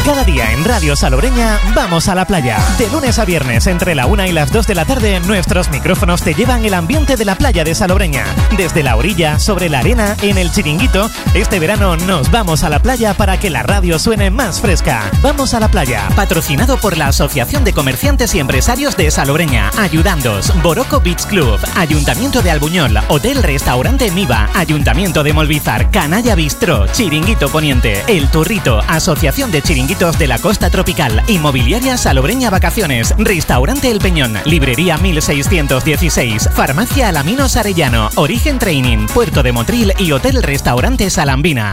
Cada día en Radio Salobreña vamos a la playa. De lunes a viernes, entre la 1 y las 2 de la tarde, nuestros micrófonos te llevan el ambiente de la playa de Salobreña. Desde la orilla, sobre la arena, en el Chiringuito, este verano nos vamos a la playa para que la radio suene más fresca. Vamos a la playa, patrocinado por la Asociación de Comerciantes y Empresarios de Salobreña, Ayudandos, Boroco Beach Club, Ayuntamiento de Albuñol, Hotel Restaurante Miva, Ayuntamiento de Molvízar, Canalla Bistró, Chiringuito Poniente, El Turrito, Asociación de Chiringuitos de la Costa Tropical, Inmobiliaria Salobreña Vacaciones, Restaurante El Peñón, Librería 1616, Farmacia Alaminos Arellano, Origen Training, Puerto de Motril y Hotel Restaurante Salambina.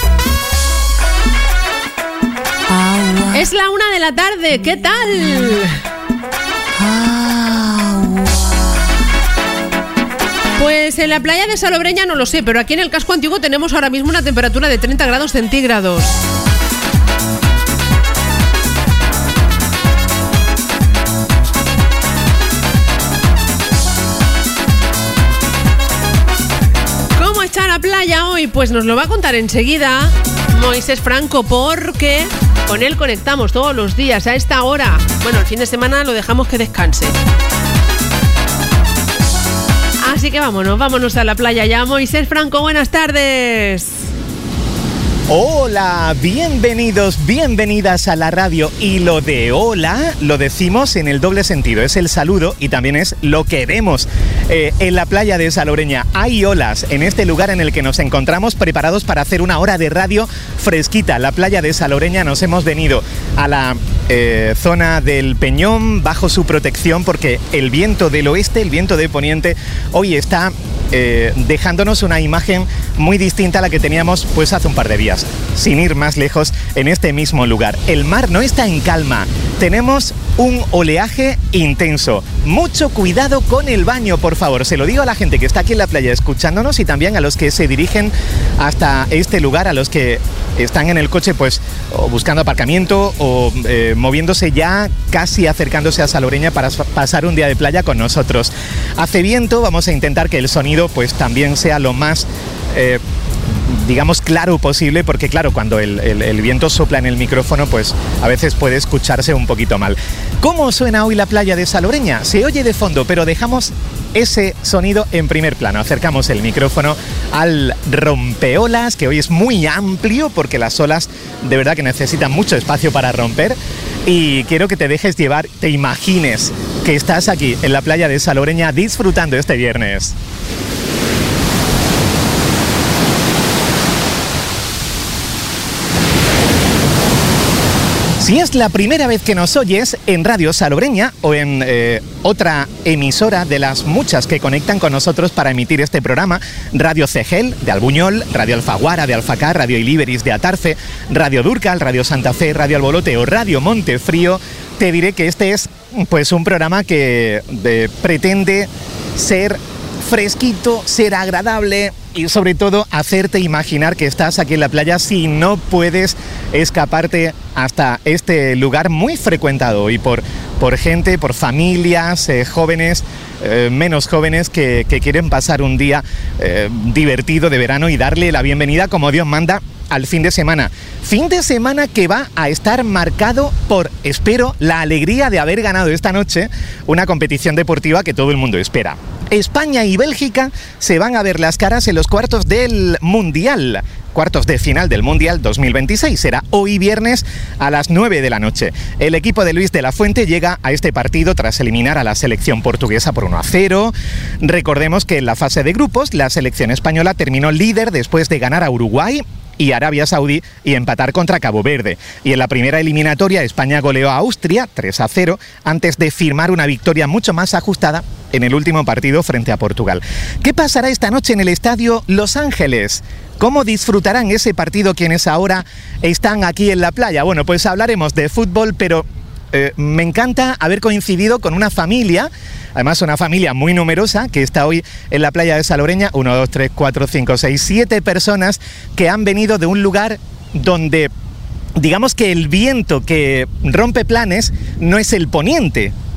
Es la 1 de la tarde, ¿qué tal? Pues en la playa de Salobreña no lo sé, pero aquí en el casco antiguo tenemos ahora mismo una temperatura de 30 grados centígrados. ¿Cómo está la playa hoy? Pues nos lo va a contar enseguida Moisés Franco, porque con él conectamos todos los días a esta hora. Bueno, el fin de semana lo dejamos que descanse. Así que vámonos a la playa ya. Moisés Franco, buenas tardes. Hola, bienvenidos, bienvenidas a la radio. Y lo de hola lo decimos en el doble sentido. Es el saludo y también es lo que vemos en la playa de Salobreña. Hay olas en este lugar en el que nos encontramos preparados para hacer una hora de radio fresquita. La playa de Salobreña, nos hemos venido a la zona del Peñón bajo su protección porque el viento del oeste, el viento de poniente, hoy está dejándonos una imagen muy distinta a la que teníamos pues hace un par de días. Sin ir más lejos, en este mismo lugar. El mar no está en calma. Tenemos un oleaje intenso. Mucho cuidado con el baño, por favor. Se lo digo a la gente que está aquí en la playa escuchándonos y también a los que se dirigen hasta este lugar, a los que están en el coche pues o buscando aparcamiento o moviéndose ya, casi acercándose a Salobreña para pasar un día de playa con nosotros. Hace viento, vamos a intentar que el sonido pues también sea lo más digamos claro posible, porque claro, cuando el viento sopla en el micrófono pues a veces puede escucharse un poquito mal. ¿Cómo suena hoy la playa de Salobreña? Se oye de fondo, pero dejamos ese sonido en primer plano. Acercamos el micrófono al rompeolas, que hoy es muy amplio porque las olas de verdad que necesitan mucho espacio para romper, y quiero que te dejes llevar, te imagines que estás aquí en la playa de Salobreña disfrutando este viernes. Si es la primera vez que nos oyes en Radio Salobreña o en otra emisora de las muchas que conectan con nosotros para emitir este programa, Radio Cegel de Albuñol, Radio Alfaguara de Alfacar, Radio Iliberis de Atarfe, Radio Durcal, Radio Santa Fe, Radio Albolote o Radio Montefrío, te diré que este es pues un programa que pretende ser fresquito, ser agradable y sobre todo hacerte imaginar que estás aquí en la playa si no puedes escaparte hasta este lugar muy frecuentado y por gente, por familias, jóvenes, menos jóvenes que quieren pasar un día divertido de verano y darle la bienvenida como Dios manda al fin de semana. Fin de semana que va a estar marcado por, espero, la alegría de haber ganado esta noche una competición deportiva que todo el mundo espera. España y Bélgica se van a ver las caras en los cuartos del Mundial. Cuartos de final del Mundial 2026. Será hoy viernes a las 9 de la noche. El equipo de Luis de la Fuente llega a este partido tras eliminar a la selección portuguesa por 1-0. Recordemos que en la fase de grupos la selección española terminó líder después de ganar a Uruguay y Arabia Saudí y empatar contra Cabo Verde. Y en la primera eliminatoria España goleó a Austria 3-0 antes de firmar una victoria mucho más ajustada en el último partido frente a Portugal. ¿Qué pasará esta noche en el estadio Los Ángeles? ¿Cómo disfrutarán ese partido quienes ahora están aquí en la playa? Bueno, pues hablaremos de fútbol, pero me encanta haber coincidido con una familia, además una familia muy numerosa, que está hoy en la playa de Salobreña. 1, 2, 3, 4, 5, 6, 7 personas que han venido de un lugar donde, digamos que el viento que rompe planes no es el poniente,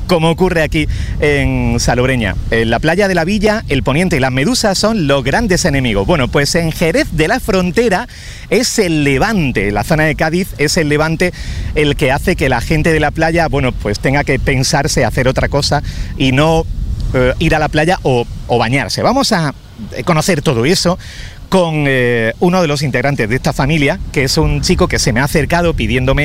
como ocurre aquí en Salobreña. En la playa de la Villa, el Poniente y las medusas son los grandes enemigos. Bueno, pues en Jerez de la Frontera es el levante, la zona de Cádiz es el levante el que hace que la gente de la playa, bueno, pues tenga que pensarse hacer otra cosa y no ir a la playa o bañarse. Vamos a conocer todo eso con uno de los integrantes de esta familia, que es un chico que se me ha acercado pidiéndome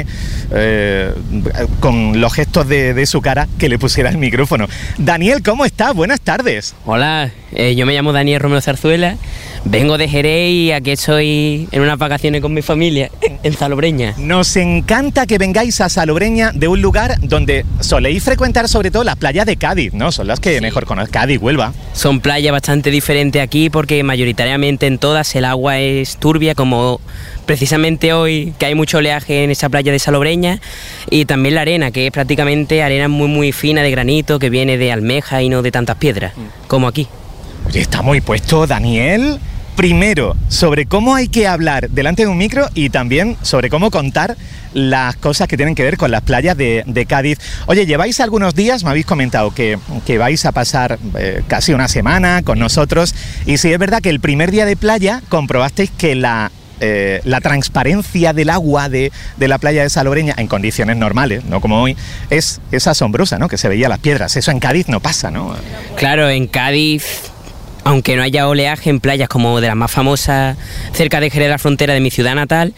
con los gestos de su cara que le pusiera el micrófono. Daniel, ¿cómo estás? Buenas tardes. Hola, yo me llamo Daniel Romero Zarzuela, vengo de Jerez y aquí estoy en unas vacaciones con mi familia, en Salobreña. Nos encanta que vengáis a Salobreña, de un lugar donde soléis frecuentar sobre todo las playas de Cádiz, ¿no? Son las que mejor conozco, Cádiz, Huelva. Son playas bastante diferentes aquí porque mayoritariamente en todas el agua es turbia, como precisamente hoy que hay mucho oleaje en esa playa de Salobreña, y también la arena, que es prácticamente arena muy muy fina de granito, que viene de almeja y no de tantas piedras, como aquí. Oye, está muy puesto, Daniel. Primero, sobre cómo hay que hablar delante de un micro y también sobre cómo contar las cosas que tienen que ver con las playas de Cádiz. Oye, lleváis algunos días, me habéis comentado que vais a pasar casi una semana con nosotros, y sí es verdad que el primer día de playa comprobasteis que la transparencia del agua de la playa de Salobreña en condiciones normales, no como hoy, es asombrosa, ¿no? Que se veía las piedras. Eso en Cádiz no pasa, ¿no? Claro, en Cádiz, aunque no haya oleaje en playas como de las más famosas cerca de Jerez de la Frontera, de mi ciudad natal,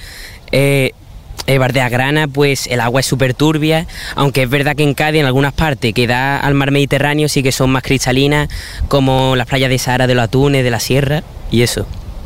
Bardeagrana, pues el agua es súper turbia, aunque es verdad que en Cádiz, en algunas partes que da al mar Mediterráneo, sí que son más cristalinas, como las playas de Sahara, de los Atunes, de la Sierra y eso.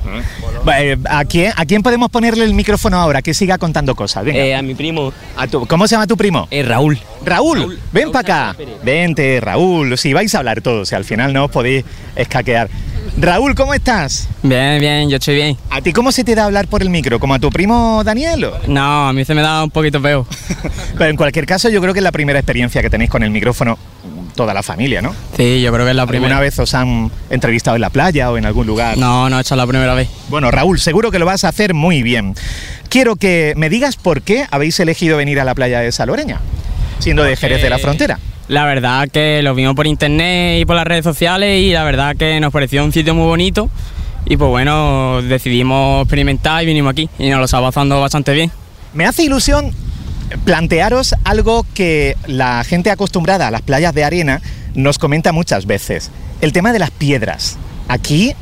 ¿A quién podemos ponerle el micrófono ahora que siga contando cosas? Venga. A mi primo. ¿Cómo se llama tu primo? Raúl. Raúl, ven para acá. Vente, Raúl. Si vais a hablar todos, si al final no os podéis escaquear. Raúl, ¿cómo estás? Bien, yo estoy bien. ¿A ti cómo se te da hablar por el micro? ¿Como a tu primo Daniel? No, a mí se me da un poquito feo. Pero en cualquier caso, yo creo que es la primera experiencia que tenéis con el micrófono toda la familia, ¿no? Sí, yo creo que es la primera. ¿Alguna vez os han entrevistado en la playa o en algún lugar? No, esta es la primera vez. Bueno, Raúl, seguro que lo vas a hacer muy bien. Quiero que me digas por qué habéis elegido venir a la playa de Salobreña, siendo de Jerez de la Frontera. La verdad que lo vimos por internet y por las redes sociales, y la verdad que nos pareció un sitio muy bonito, y pues bueno, decidimos experimentar y vinimos aquí, y nos lo está pasando bastante bien. Me hace ilusión plantearos algo que la gente acostumbrada a las playas de arena nos comenta muchas veces: el tema de las piedras. Aquí,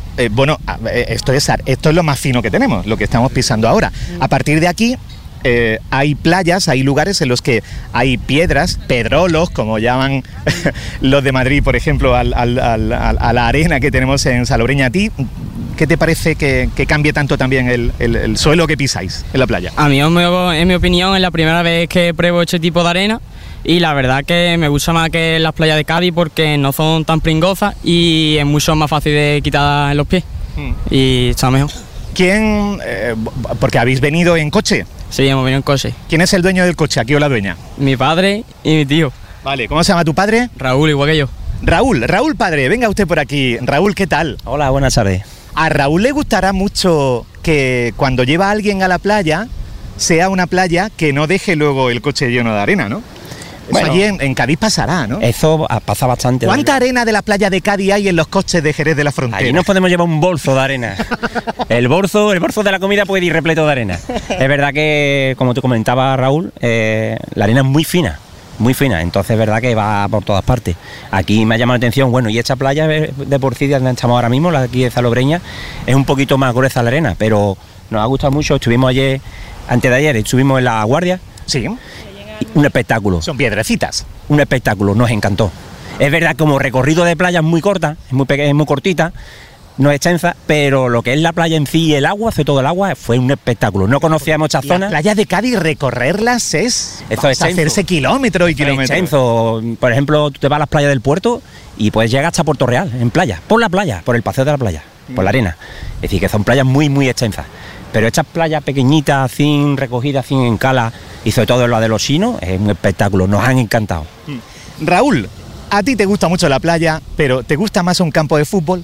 esto es lo más fino que tenemos, lo que estamos pisando ahora. A partir de aquí hay playas, hay lugares en los que hay piedras, pedrolos, como llaman los de Madrid, por ejemplo, a la arena que tenemos en Salobreña. ¿A ti qué te parece que cambie tanto también el suelo que pisáis en la playa? A mí, en mi opinión, es la primera vez que pruebo este tipo de arena, y la verdad que me gusta más que las playas de Cádiz porque no son tan pringosas y es mucho más fácil de quitar en los pies. Y está mejor. ¿Quién? Porque habéis venido en coche. Sí, hemos venido en coche. ¿Quién es el dueño del coche aquí o la dueña? Mi padre y mi tío. Vale, ¿cómo se llama tu padre? Raúl, igual que yo. Raúl padre, venga usted por aquí. Raúl, ¿qué tal? Hola, buenas tardes. A Raúl le gustará mucho que cuando lleva a alguien a la playa sea una playa que no deje luego el coche lleno de arena, ¿no? Bueno, eso allí en Cádiz pasará, ¿no? Eso pasa bastante. ¿Cuánta arena de la playa de Cádiz hay en los coches de Jerez de la Frontera? Allí nos podemos llevar un bolso de arena. el bolso de la comida puede ir repleto de arena. Es verdad que, como tú comentabas, Raúl, la arena es muy fina, entonces es verdad que va por todas partes. Aquí me ha llamado la atención, bueno, y esta playa de por sí, donde estamos ahora mismo, la de aquí de Salobreña, es un poquito más gruesa la arena, pero nos ha gustado mucho. Estuvimos ayer, antes de ayer, estuvimos en La Guardia. Sí. Un espectáculo. Son piedrecitas. Un espectáculo, nos encantó. Es verdad, como recorrido de playa es muy corta, es muy cortita, no es extensa, pero lo que es la playa en sí y el agua, todo el agua, fue un espectáculo. No conocíamos muchas zonas. La playa de Cádiz, recorrerlas es hacerse kilómetros y kilómetros. Es extenso. Por ejemplo, tú te vas a las playas del puerto y puedes llegar hasta Puerto Real, en playa, por el paseo de la playa, por la arena. Es decir, que son playas muy, muy extensas. Pero estas playas pequeñitas, sin recogidas, sin encala, y sobre todo la de los chinos, es un espectáculo, nos han encantado. Raúl, a ti te gusta mucho la playa, pero ¿te gusta más un campo de fútbol?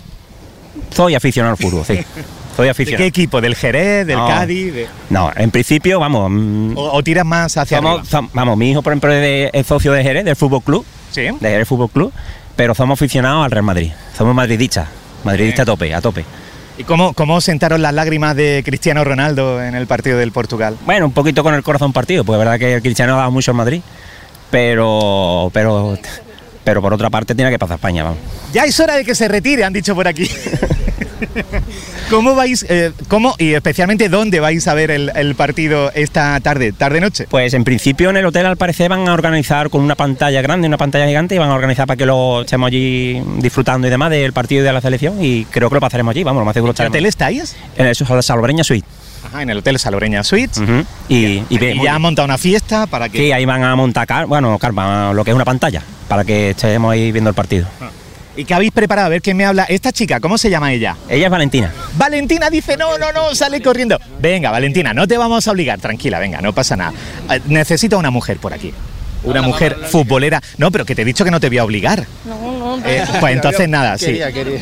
Soy aficionado al fútbol, sí. Soy aficionado. ¿De qué equipo? ¿Del Jerez? ¿Del Cádiz? No, en principio, vamos... ¿O tiras más hacia arriba? Vamos, mi hijo, por ejemplo, es socio de Jerez, del Fútbol Club. Sí. De Jerez Fútbol Club, pero somos aficionados al Real Madrid. Somos madridistas a tope, a tope. ¿Y cómo sentaron las lágrimas de Cristiano Ronaldo en el partido del Portugal? Bueno, un poquito con el corazón partido, porque es verdad que el Cristiano ha dado mucho al Madrid, pero por otra parte tiene que pasar España, vamos. Ya es hora de que se retire, han dicho por aquí. ¿Cómo vais, y especialmente dónde vais a ver el partido esta tarde-noche? Pues en principio en el hotel al parecer van a organizar con una pantalla grande, una pantalla gigante, y van a organizar para que lo estemos allí disfrutando y demás del partido y de la selección, y creo que lo pasaremos allí, vamos, lo más seguro. ¿En qué hotel estáis? En el Salobreña Suite. Ajá, en el hotel Salobreña Suites. Y ya han montado una fiesta para que... Sí, ahí van a montar lo que es una pantalla, para que estemos ahí viendo el partido. ¿Y qué habéis preparado? A ver quién me habla. Esta chica, ¿cómo se llama ella? Ella es Valentina. Valentina dice, no, sale corriendo. Venga, Valentina, no te vamos a obligar, tranquila, venga, no pasa nada. Necesito una mujer por aquí. Una mujer futbolera. No, pero que te he dicho que no te voy a obligar. No. Pues entonces nada, sí.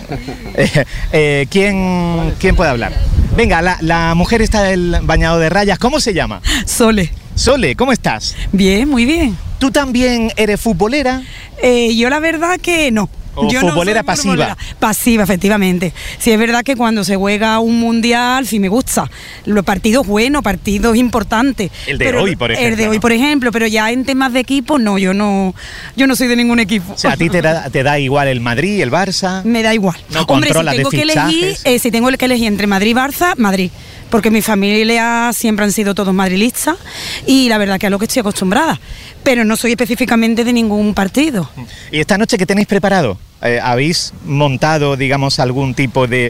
¿Quién puede hablar? Venga, la mujer está del bañado de rayas. ¿Cómo se llama? Sole. Sole, ¿cómo estás? Bien, muy bien. ¿Tú también eres futbolera? Yo la verdad que no. ¿O yo futbolera no soy pasiva? futbolera. Pasiva, efectivamente. Sí, es verdad que cuando se juega un mundial, sí me gusta. Los partidos buenos, partidos importantes. El de hoy, por ejemplo. El de hoy, por ejemplo, pero ya en temas de equipo, no, yo no soy de ningún equipo. O sea, ¿a ti te da igual el Madrid, el Barça? Me da igual. No Hombre, controlas si tengo de fichajes. si tengo que elegir entre Madrid y Barça, Madrid. Porque mi familia siempre han sido todos madrilistas y la verdad que es a lo que estoy acostumbrada. Pero no soy específicamente de ningún partido. ¿Y esta noche qué tenéis preparado? ¿Habéis montado, digamos, algún tipo de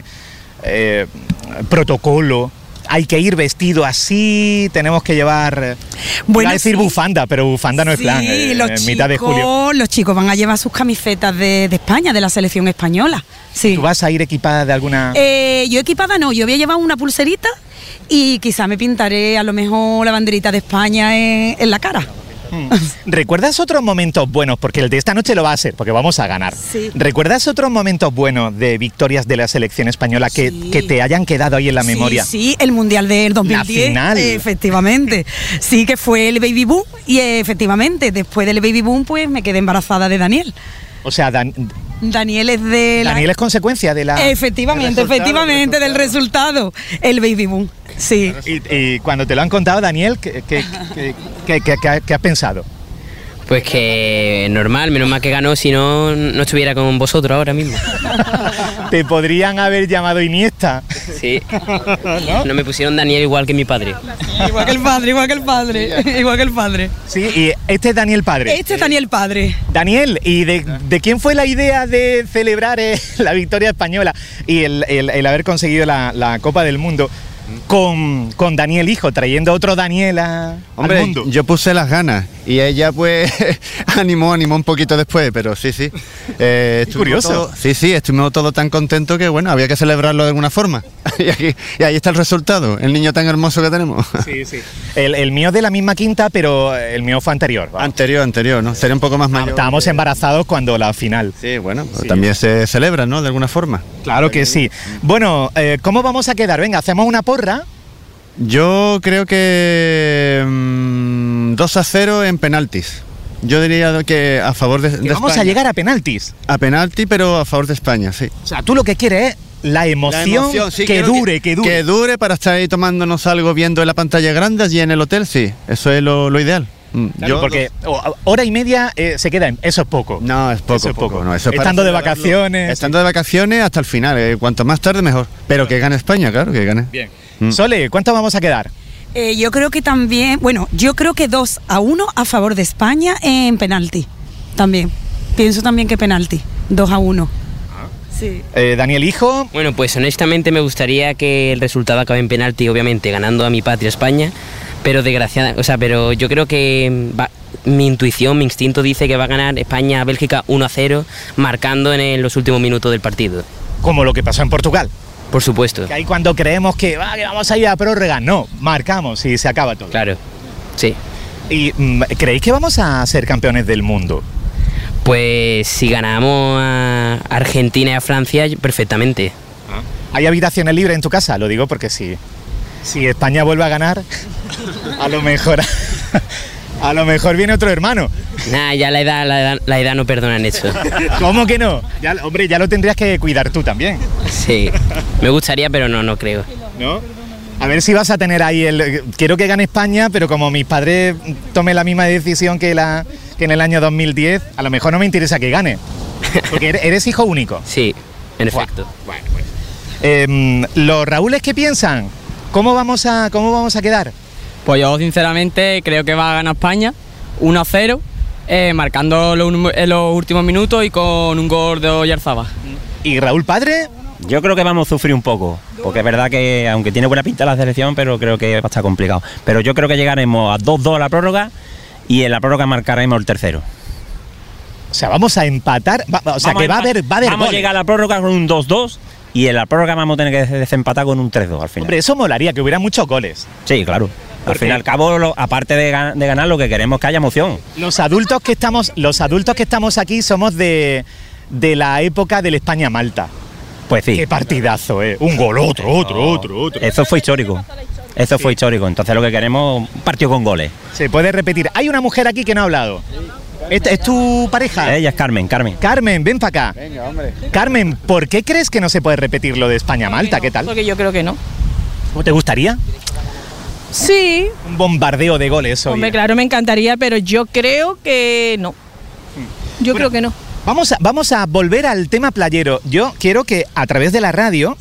protocolo? ¿Hay que ir vestido así? ¿Tenemos que llevar...? Iba a decir bufanda, pero bufanda no es plan, en mitad de julio. Los chicos van a llevar sus camisetas de España, de la selección española. Sí. ¿Tú vas a ir equipada de alguna...? Yo equipada no, yo voy a llevar una pulserita y quizá me pintaré a lo mejor la banderita de España en la cara. ¿Recuerdas otros momentos buenos? Porque el de esta noche lo va a ser, porque vamos a ganar. Sí. ¿Recuerdas otros momentos buenos de victorias de la selección española que te hayan quedado ahí en la memoria? Sí, el Mundial del 2010. La final. Efectivamente. Sí, que fue el baby boom y efectivamente, después del baby boom, pues me quedé embarazada de Daniel. O sea, Daniel es de la... Daniel es consecuencia de la... Efectivamente, del resultado. El baby boom, sí. Y cuando te lo han contado, Daniel, ¿qué has pensado? Pues que normal, menos mal que ganó, si no estuviera con vosotros ahora mismo. Te podrían haber llamado Iniesta. Sí. No me pusieron Daniel igual que mi padre. Igual que el padre. Sí, y este es Daniel padre. Este es Daniel padre. Daniel, ¿y de quién fue la idea de celebrar la victoria española y el haber conseguido la Copa del Mundo con Daniel hijo, trayendo otro Daniel al mundo? Yo puse las ganas y ella pues animó un poquito después, pero sí. Curioso. Estuvimos todos tan contentos que bueno, había que celebrarlo de alguna forma. Y ahí está el resultado, el niño tan hermoso que tenemos. Sí. El mío de la misma quinta, pero el mío fue anterior. Anterior, ¿no? Sería un poco más mayor. Estábamos embarazados cuando la final. Sí, bueno, pues también se celebra, ¿no? De alguna forma. Claro que sí. Bueno, ¿cómo vamos a quedar? Venga, hacemos una porra. Yo creo que 2-0 en penaltis. Yo diría que a favor de vamos España. A llegar a penaltis. A penalti, pero a favor de España, sí. O sea, tú lo que quieres es la emoción sí, que dure. Que dure para estar ahí tomándonos algo viendo en la pantalla grande allí en el hotel, sí. Eso es lo ideal. Claro, porque hora y media se queda eso es poco. No, es poco. No, eso es estando de vacaciones. Estando de vacaciones hasta el final. Cuanto más tarde, mejor. Pero que gane España, claro, que gane. Bien. Sole, ¿cuánto vamos a quedar? Yo creo que también, yo creo que 2-1 a favor de España en penalti. También. Pienso también que penalti. 2-1. Sí. Daniel hijo. Bueno, pues honestamente me gustaría que el resultado acabe en penalti, obviamente ganando a mi patria España, pero pero yo creo que mi intuición, mi instinto dice que va a ganar España a Bélgica 1-0, marcando en los últimos minutos del partido. Como lo que pasó en Portugal. Por supuesto. Que ahí cuando creemos que vamos a ir a prórroga, no, marcamos y se acaba todo. Claro, sí. ¿Y creéis que vamos a ser campeones del mundo? Pues si ganamos a Argentina y a Francia, perfectamente. ¿Hay habitaciones libres en tu casa? Lo digo porque si España vuelve a ganar, a lo mejor A lo mejor viene otro hermano. Nah, ya la edad no perdonan eso. ¿Cómo que no? Ya, hombre, ya lo tendrías que cuidar tú también. Sí, me gustaría, pero no creo. ¿No? A ver si vas a tener ahí quiero que gane España, pero como mis padres tomen la misma decisión que en el año 2010, a lo mejor no me interesa que gane. Porque eres hijo único. Sí, en efecto. Bueno, pues. ¿Los Raúles qué piensan? ¿Cómo vamos a quedar? Pues yo sinceramente creo que va a ganar España 1-0, marcando en los últimos minutos y con un gol de Oyarzabal. ¿Y Raúl padre? Yo creo que vamos a sufrir un poco, porque es verdad que aunque tiene buena pinta la selección, pero creo que va a estar complicado. Pero yo creo que llegaremos a 2-2 a la prórroga y en la prórroga marcaremos el tercero. O sea, vamos a empatar, va a haber Vamos goles. a llegar a la prórroga con un 2-2 y en la prórroga vamos a tener que desempatar con un 3-2 al final. Hombre, eso molaría, que hubiera muchos goles. Sí, claro. Al fin y al cabo, aparte de ganar, lo que queremos es que haya emoción. Los adultos que estamos aquí somos de la época del España-Malta. Pues sí. Qué partidazo, un gol, otro. Eso fue histórico. Entonces lo que queremos es un partido con goles. Se puede repetir. Hay una mujer aquí que no ha hablado. ¿Es tu pareja? Ella es Carmen. Carmen, ven para acá. Venga, hombre. Carmen, ¿por qué crees que no se puede repetir lo de España-Malta? ¿Qué tal? Porque yo creo que no. ¿Cómo te gustaría? Sí, Un bombardeo de goles hoy. hombre, claro, me encantaría, pero yo creo que no. Yo creo que no. Vamos a volver al tema playero. Yo quiero que a través de la radio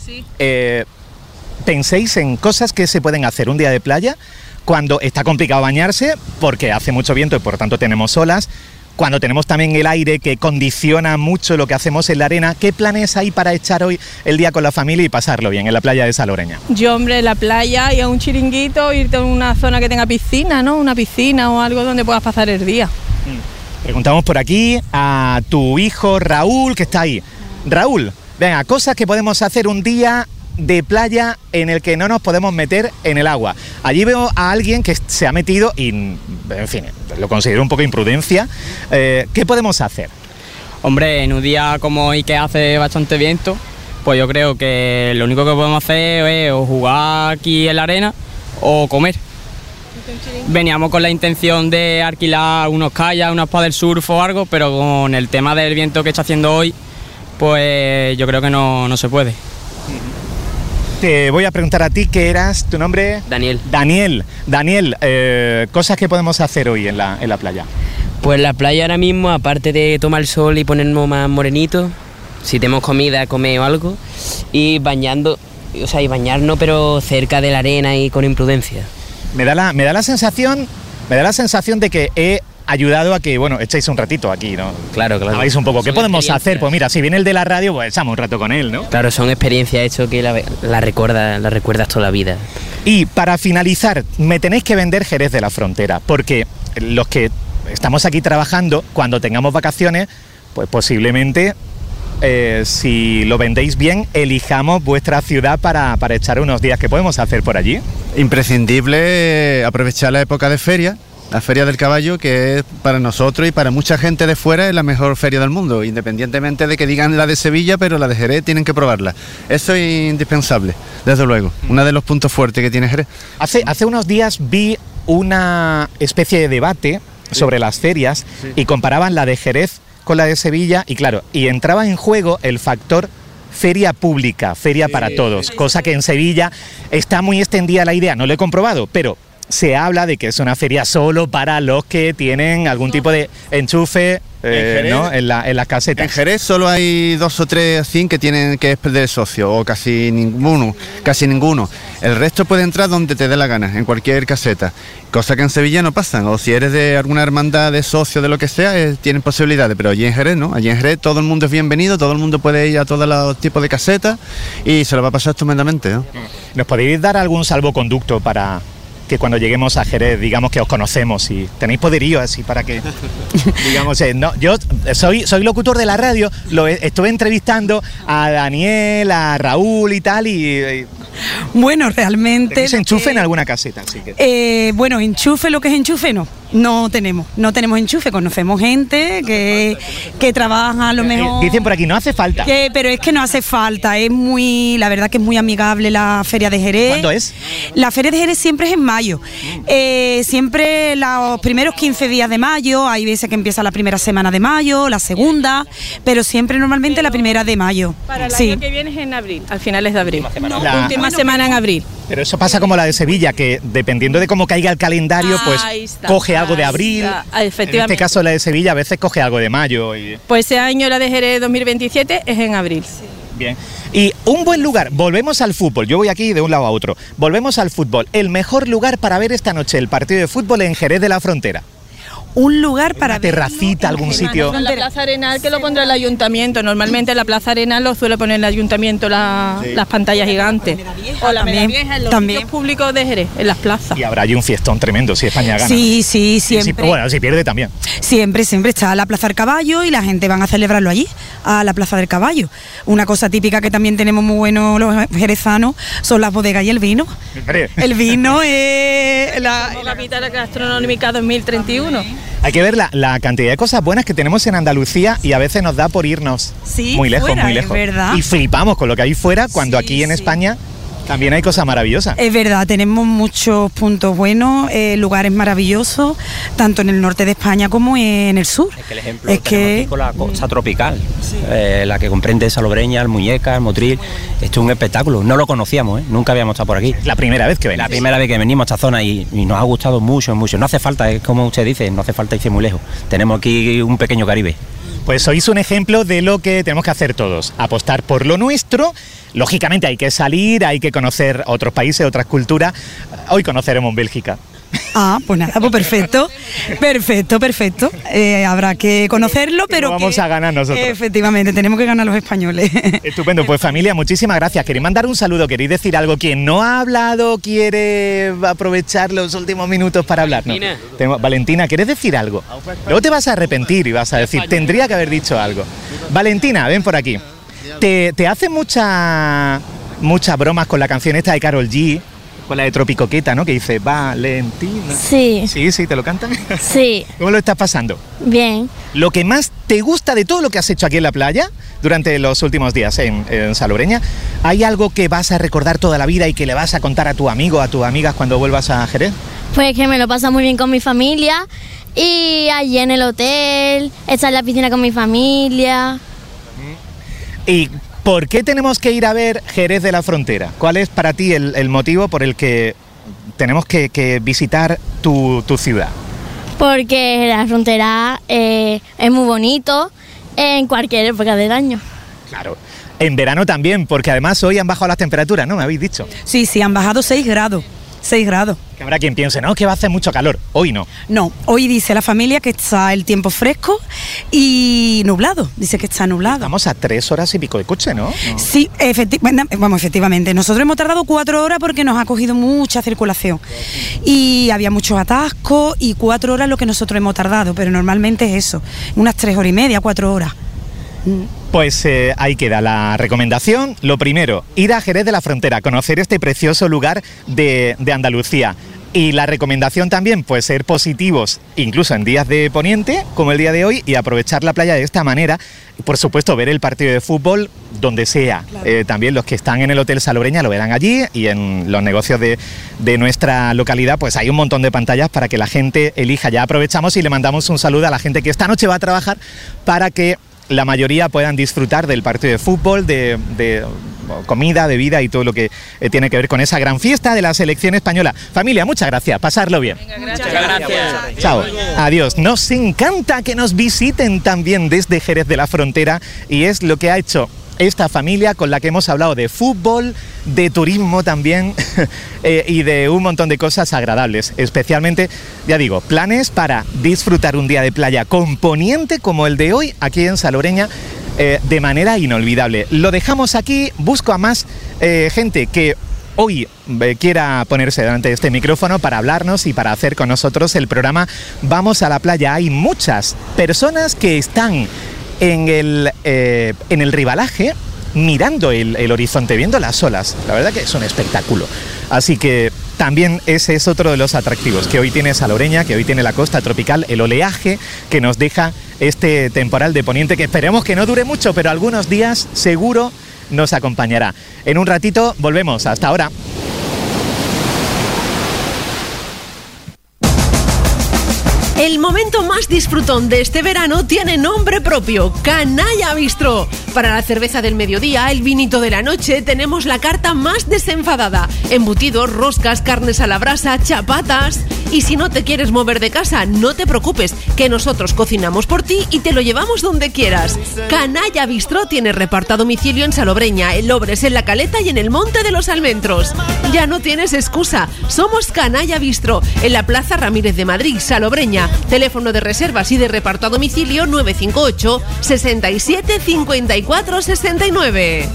penséis en cosas que se pueden hacer un día de playa cuando está complicado bañarse porque hace mucho viento y por tanto tenemos olas, cuando tenemos también el aire que condiciona mucho lo que hacemos en la arena. ¿Qué planes hay para echar hoy el día con la familia y pasarlo bien en la playa de Salobreña? Yo, hombre, la playa y a un chiringuito, irte a una zona que tenga piscina, ¿no? Una piscina o algo donde puedas pasar el día. Preguntamos por aquí a tu hijo Raúl, que está ahí. Raúl, venga, cosas que podemos hacer un día de playa en el que no nos podemos meter en el agua. Allí veo a alguien que se ha metido y, en fin, lo considero un poco imprudencia. ¿Qué podemos hacer? Hombre, en un día como hoy que hace bastante viento, pues yo creo que lo único que podemos hacer es o jugar aquí en la arena o comer. Veníamos con la intención de alquilar unos kayaks, unas paddle surf o algo, pero con el tema del viento que está haciendo hoy, pues yo creo que no se puede. Te voy a preguntar a ti, ¿qué eras? ¿Tu nombre? Daniel. Daniel, cosas que podemos hacer hoy en la playa. Pues la playa ahora mismo, aparte de tomar el sol y ponernos más morenitos, si tenemos comida, comer o algo, y bañarnos, pero cerca de la arena y con imprudencia. Me da la sensación de que he ayudado a que, echéis un ratito aquí, ¿no? Claro. Habéis un poco. ¿Qué Son podemos hacer? experiencias. Pues mira, si viene el de la radio, pues echamos un rato con él, ¿no? Claro, son experiencias hecho que la recuerdas toda la vida. Y para finalizar, me tenéis que vender Jerez de la Frontera, porque los que estamos aquí trabajando, cuando tengamos vacaciones, pues posiblemente, si lo vendéis bien, elijamos vuestra ciudad para echar unos días. ¿Qué podemos hacer por allí? Imprescindible aprovechar la época de feria, la Feria del Caballo, que es para nosotros y para mucha gente de fuera es la mejor feria del mundo, independientemente de que digan la de Sevilla, pero la de Jerez tienen que probarla. Eso es indispensable, desde luego, uno de los puntos fuertes que tiene Jerez. Hace unos días vi una especie de debate sobre las ferias y comparaban la de Jerez con la de Sevilla y claro, y entraba en juego el factor feria pública, feria para todos, cosa que en Sevilla está muy extendida la idea, no lo he comprobado, pero se habla de que es una feria solo para los que tienen algún tipo de enchufe ¿no? en las casetas. En Jerez solo hay 2 o 3 así que tienen que es de socio, o casi ninguno. El resto puede entrar donde te dé la gana, en cualquier caseta, cosa que en Sevilla no pasa, o si eres de alguna hermandad de socio, de lo que sea, tienen posibilidades, pero allí en Jerez no, allí en Jerez todo el mundo es bienvenido, todo el mundo puede ir a todos los tipos de casetas y se lo va a pasar estupendamente, ¿no? ¿Nos podéis dar algún salvoconducto para que cuando lleguemos a Jerez digamos que os conocemos y tenéis poderío así para que digamos yo soy locutor de la radio, estuve entrevistando a Daniel, a Raúl y tal y bueno, realmente ¿tenéis enchufe en alguna caseta? Así que... enchufe, lo que es enchufe no. no tenemos enchufe, conocemos gente que trabaja a lo mejor... Dicen por aquí, no hace falta. Pero es que no hace falta, la verdad que es muy amigable la Feria de Jerez. ¿Cuándo es? La Feria de Jerez siempre es en mayo, siempre los primeros 15 días de mayo, hay veces que empieza la primera semana de mayo, la segunda, pero siempre normalmente la primera de mayo. Para el año que viene es en abril, al finales de abril. Última semana en abril. Pero eso pasa como la de Sevilla, que dependiendo de cómo caiga el calendario, pues coge algo de abril. Efectivamente. En este caso la de Sevilla a veces coge algo de mayo. Pues ese año la de Jerez 2027 es en abril. Bien. Y un buen lugar, volvemos al fútbol, yo voy aquí de un lado a otro, volvemos al fútbol, el mejor lugar para ver esta noche el partido de fútbol en Jerez de la Frontera. Un lugar para una terracita, algún sitio. En la Plaza Arenal, que lo pondrá el ayuntamiento. Normalmente en la Plaza Arenal lo suele poner el ayuntamiento las pantallas gigantes. O la Mera Vieja, en los sitios públicos de Jerez, en las plazas. Y habrá allí un fiestón tremendo si España gana. Sí, siempre. Bueno, si pierde también. Siempre está la Plaza del Caballo y la gente van a celebrarlo allí, a la Plaza del Caballo. Una cosa típica que también tenemos muy bueno los jerezanos son las bodegas y el vino. El vino es la capital gastronómica 2031. Hay que ver la cantidad de cosas buenas que tenemos en Andalucía y a veces nos da por irnos muy lejos, fuera, muy lejos. Es verdad. Y flipamos con lo que hay fuera cuando aquí en España también hay cosas maravillosas. Es verdad, tenemos muchos puntos buenos, lugares maravillosos, tanto en el norte de España como en el sur. Es que el ejemplo es que con la costa tropical, la que comprende Salobreña, Almuñécar, el Motril. Esto es un espectáculo, no lo conocíamos, nunca habíamos estado por aquí. La primera vez que venimos. La primera vez que venimos a esta zona y nos ha gustado mucho. No hace falta, es como usted dice, no hace falta irse muy lejos. Tenemos aquí un pequeño Caribe. Pues sois un ejemplo de lo que tenemos que hacer todos, apostar por lo nuestro. Lógicamente hay que salir, hay que conocer otros países, otras culturas. Hoy conoceremos Bélgica. Pues nada, pues perfecto. Habrá que conocerlo, pero vamos a ganar nosotros. Efectivamente, tenemos que ganar los españoles. Estupendo, pues familia, muchísimas gracias. ¿Queréis mandar un saludo? ¿Queréis decir algo? ¿Quién no ha hablado quiere aprovechar los últimos minutos para hablar? Valentina, ¿quieres decir algo? Luego te vas a arrepentir y vas a decir, tendría que haber dicho algo. Valentina, ven por aquí. ¿Te hace muchas bromas con la canción esta de Karol G? Con la de Tropicoqueta, ¿no? Que dice Valentina. Sí. ¿Sí? ¿Te lo cantan? Sí. ¿Cómo lo estás pasando? Bien. ¿Lo que más te gusta de todo lo que has hecho aquí en la playa durante los últimos días en Salobreña? ¿Hay algo que vas a recordar toda la vida y que le vas a contar a tu amigo, a tus amigas cuando vuelvas a Jerez? Pues que me lo paso muy bien con mi familia y allí en el hotel, estar en la piscina con mi familia. ¿Y por qué tenemos que ir a ver Jerez de la Frontera? ¿Cuál es para ti el motivo por el que tenemos que visitar tu ciudad? Porque la frontera es muy bonito en cualquier época del año. Claro. En verano también, porque además hoy han bajado las temperaturas, ¿no? Me habéis dicho. Sí, han bajado 6 grados. 6 grados. Que habrá quien piense, no, que va a hacer mucho calor. Hoy no. No, hoy dice la familia que está el tiempo fresco y nublado. Dice que está nublado. Estamos a 3 horas y pico de coche, ¿no? Sí, efectivamente. Nosotros hemos tardado 4 horas porque nos ha cogido mucha circulación. Y había muchos atascos y 4 horas lo que nosotros hemos tardado. Pero normalmente es eso, unas 3 horas y media, 4 horas. Pues ahí queda la recomendación. Lo primero, ir a Jerez de la Frontera, conocer este precioso lugar de Andalucía. Y la recomendación también, pues ser positivos, incluso en días de poniente, como el día de hoy, y aprovechar la playa de esta manera. Y por supuesto, ver el partido de fútbol donde sea. Claro. También los que están en el Hotel Salobreña lo verán allí, y en los negocios de nuestra localidad, pues hay un montón de pantallas para que la gente elija. Ya aprovechamos y le mandamos un saludo a la gente que esta noche va a trabajar para que la mayoría puedan disfrutar del partido de fútbol, de comida, bebida y todo lo que tiene que ver con esa gran fiesta de la selección española. Familia, muchas gracias, pasarlo bien. Venga, gracias. Chao, adiós. Nos encanta que nos visiten también desde Jerez de la Frontera, y es lo que ha hecho esta familia con la que hemos hablado de fútbol, de turismo también y de un montón de cosas agradables, especialmente, ya digo, planes para disfrutar un día de playa con poniente como el de hoy aquí en Salobreña de manera inolvidable. Lo dejamos aquí, busco a más gente que hoy quiera ponerse delante de este micrófono para hablarnos y para hacer con nosotros el programa Vamos a la Playa. Hay muchas personas que están en el ribalaje, mirando el horizonte, viendo las olas. La verdad que es un espectáculo. Así que también ese es otro de los atractivos que hoy tiene Salobreña, que hoy tiene la costa tropical, el oleaje que nos deja este temporal de poniente, que esperemos que no dure mucho, pero algunos días seguro nos acompañará. En un ratito volvemos. Hasta ahora. El momento más disfrutón de este verano tiene nombre propio, Canalla Bistro. Para la cerveza del mediodía, el vinito de la noche, tenemos la carta más desenfadada. Embutidos, roscas, carnes a la brasa, chapatas. Y si no te quieres mover de casa, no te preocupes, que nosotros cocinamos por ti y te lo llevamos donde quieras. Canalla Bistro tiene reparto a domicilio en Salobreña, en Lobres, en La Caleta y en el Monte de los Almendros. Ya no tienes excusa, somos Canalla Bistro, en la Plaza Ramírez de Madrid, Salobreña. Teléfono de reservas y de reparto a domicilio 958 67 54 69.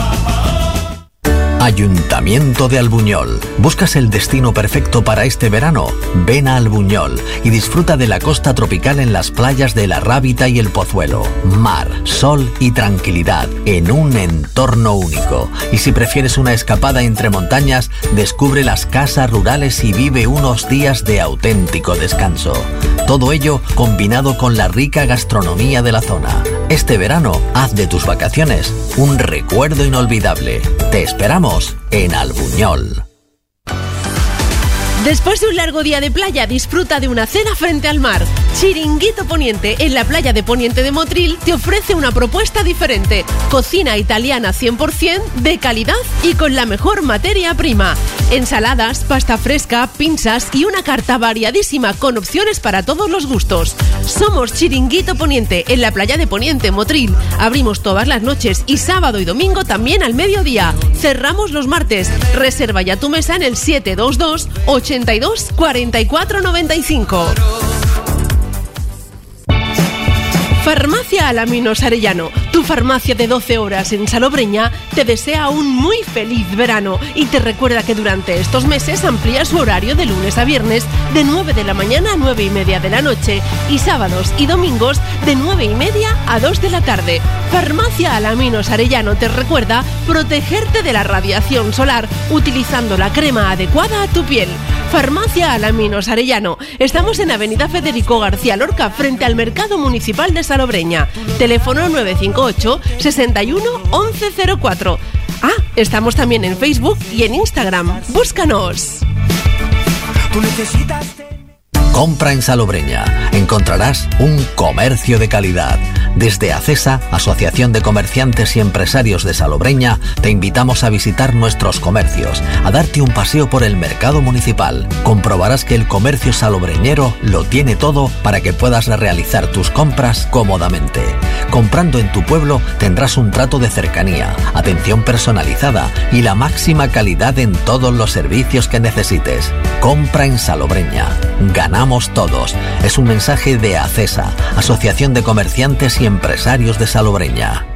Ayuntamiento de Albuñol. ¿Buscas el destino perfecto para este verano? Ven a Albuñol y disfruta de la costa tropical en las playas de La Rábita y el Pozuelo. Mar, sol y tranquilidad en un entorno único. Y si prefieres una escapada entre montañas, descubre las casas rurales y vive unos días de auténtico descanso. Todo ello combinado con la rica gastronomía de la zona. Este verano, haz de tus vacaciones un recuerdo inolvidable. Te esperamos en Albuñol. Después de un largo día de playa, disfruta de una cena frente al mar. Chiringuito Poniente, en la playa de Poniente de Motril, te ofrece una propuesta diferente. Cocina italiana 100% de calidad y con la mejor materia prima. Ensaladas, pasta fresca, pinzas y una carta variadísima con opciones para todos los gustos. Somos Chiringuito Poniente, en la playa de Poniente, Motril. Abrimos todas las noches y sábado y domingo también al mediodía. Cerramos los martes. Reserva ya tu mesa en el 722 82 44 95. Farmacia Alaminos Arellano, tu farmacia de 12 horas en Salobreña, te desea un muy feliz verano y te recuerda que durante estos meses amplía su horario de lunes a viernes de 9 de la mañana a 9 y media de la noche y sábados y domingos de 9 y media a 2 de la tarde. Farmacia Alaminos Arellano te recuerda protegerte de la radiación solar utilizando la crema adecuada a tu piel. Farmacia Alaminos Arellano. Estamos en Avenida Federico García Lorca, frente al Mercado Municipal de Salobreña. Teléfono 958 61 1104. Estamos también en Facebook y en Instagram. ¡Búscanos! Compra en Salobreña. Encontrarás un comercio de calidad. Desde ACESA, Asociación de Comerciantes y Empresarios de Salobreña, te invitamos a visitar nuestros comercios, a darte un paseo por el mercado municipal. Comprobarás que el comercio salobreñero lo tiene todo para que puedas realizar tus compras cómodamente. Comprando en tu pueblo tendrás un trato de cercanía, atención personalizada y la máxima calidad en todos los servicios que necesites. Compra en Salobreña. Ganamos todos. Es un mensaje de ACESA, Asociación de Comerciantes y Empresarios de Salobreña.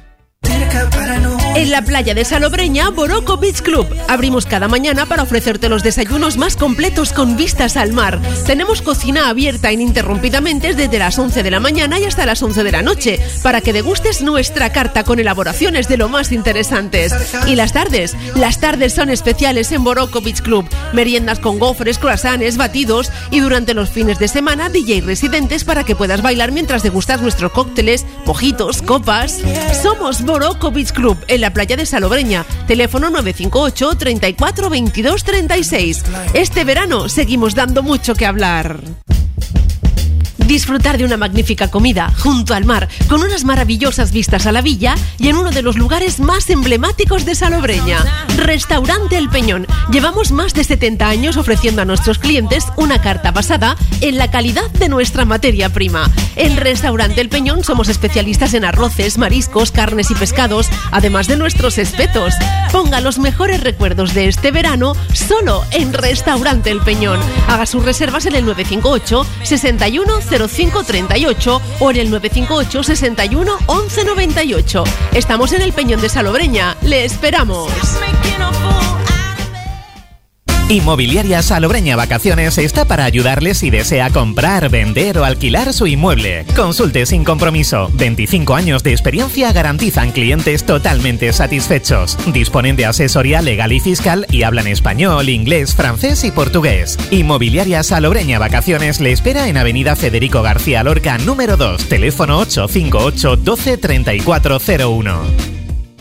En la playa de Salobreña, Boroco Beach Club. Abrimos cada mañana para ofrecerte los desayunos más completos con vistas al mar. Tenemos cocina abierta ininterrumpidamente desde las 11 de la mañana y hasta las 11 de la noche, para que degustes nuestra carta con elaboraciones de lo más interesantes. Y las tardes son especiales en Boroco Beach Club. Meriendas con gofres, croissants, batidos y durante los fines de semana DJ residentes para que puedas bailar mientras degustas nuestros cócteles, mojitos, copas. Somos Boroco Beach Club en la playa de Salobreña. Teléfono 958 34 22 36. Este verano seguimos dando mucho que hablar. Disfrutar de una magnífica comida junto al mar, con unas maravillosas vistas a la villa y en uno de los lugares más emblemáticos de Salobreña. Restaurante El Peñón. Llevamos más de 70 años ofreciendo a nuestros clientes una carta basada en la calidad de nuestra materia prima. En Restaurante El Peñón somos especialistas en arroces, mariscos, carnes y pescados, además de nuestros espetos. Ponga los mejores recuerdos de este verano solo en Restaurante El Peñón. Haga sus reservas en el 958 61 0538 o en el 958 61 1198. Estamos en El Peñón de Salobreña. ¡Le esperamos! Inmobiliaria Salobreña Vacaciones está para ayudarles si desea comprar, vender o alquilar su inmueble. Consulte sin compromiso. 25 años de experiencia garantizan clientes totalmente satisfechos. Disponen de asesoría legal y fiscal y hablan español, inglés, francés y portugués. Inmobiliaria Salobreña Vacaciones le espera en Avenida Federico García Lorca, número 2, teléfono 858 12 3401.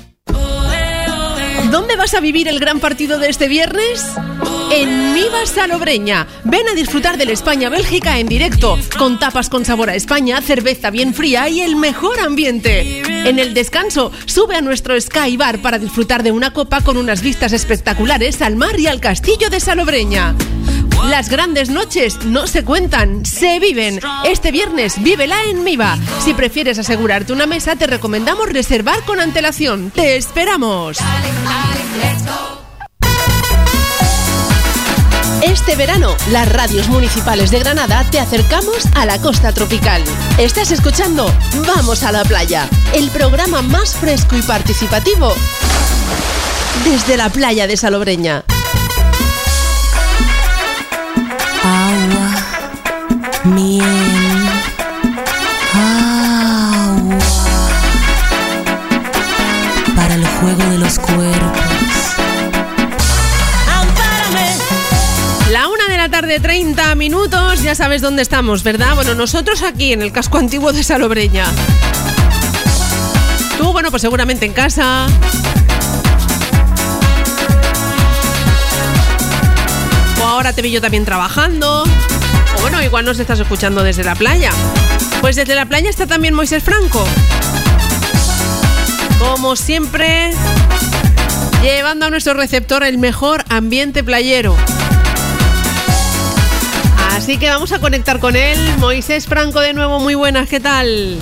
¿Dónde vas a vivir el gran partido de este viernes? En Miva Salobreña. Ven a disfrutar del España-Bélgica en directo, con tapas con sabor a España, cerveza bien fría y el mejor ambiente. En el descanso, sube a nuestro Sky Bar para disfrutar de una copa con unas vistas espectaculares al mar y al castillo de Salobreña. Las grandes noches no se cuentan, se viven. Este viernes, vívela en Miva. Si prefieres asegurarte una mesa, te recomendamos reservar con antelación. ¡Te esperamos! Este verano, las radios municipales de Granada te acercamos a la costa tropical. Estás escuchando Vamos a la Playa, el programa más fresco y participativo desde la playa de Salobreña. Agua, miel, agua, para el juego de los cuerpos. La 1:30 ya sabes dónde estamos, ¿verdad? Bueno, nosotros aquí en el casco antiguo de Salobreña. Tú, bueno, pues seguramente en casa. O ahora te vi yo también trabajando. O bueno, igual nos estás escuchando desde la playa. Pues desde la playa está también Moisés Franco. Como siempre, llevando a nuestro receptor el mejor ambiente playero. Así que vamos a conectar con él. Moisés Franco de nuevo, muy buenas, ¿qué tal?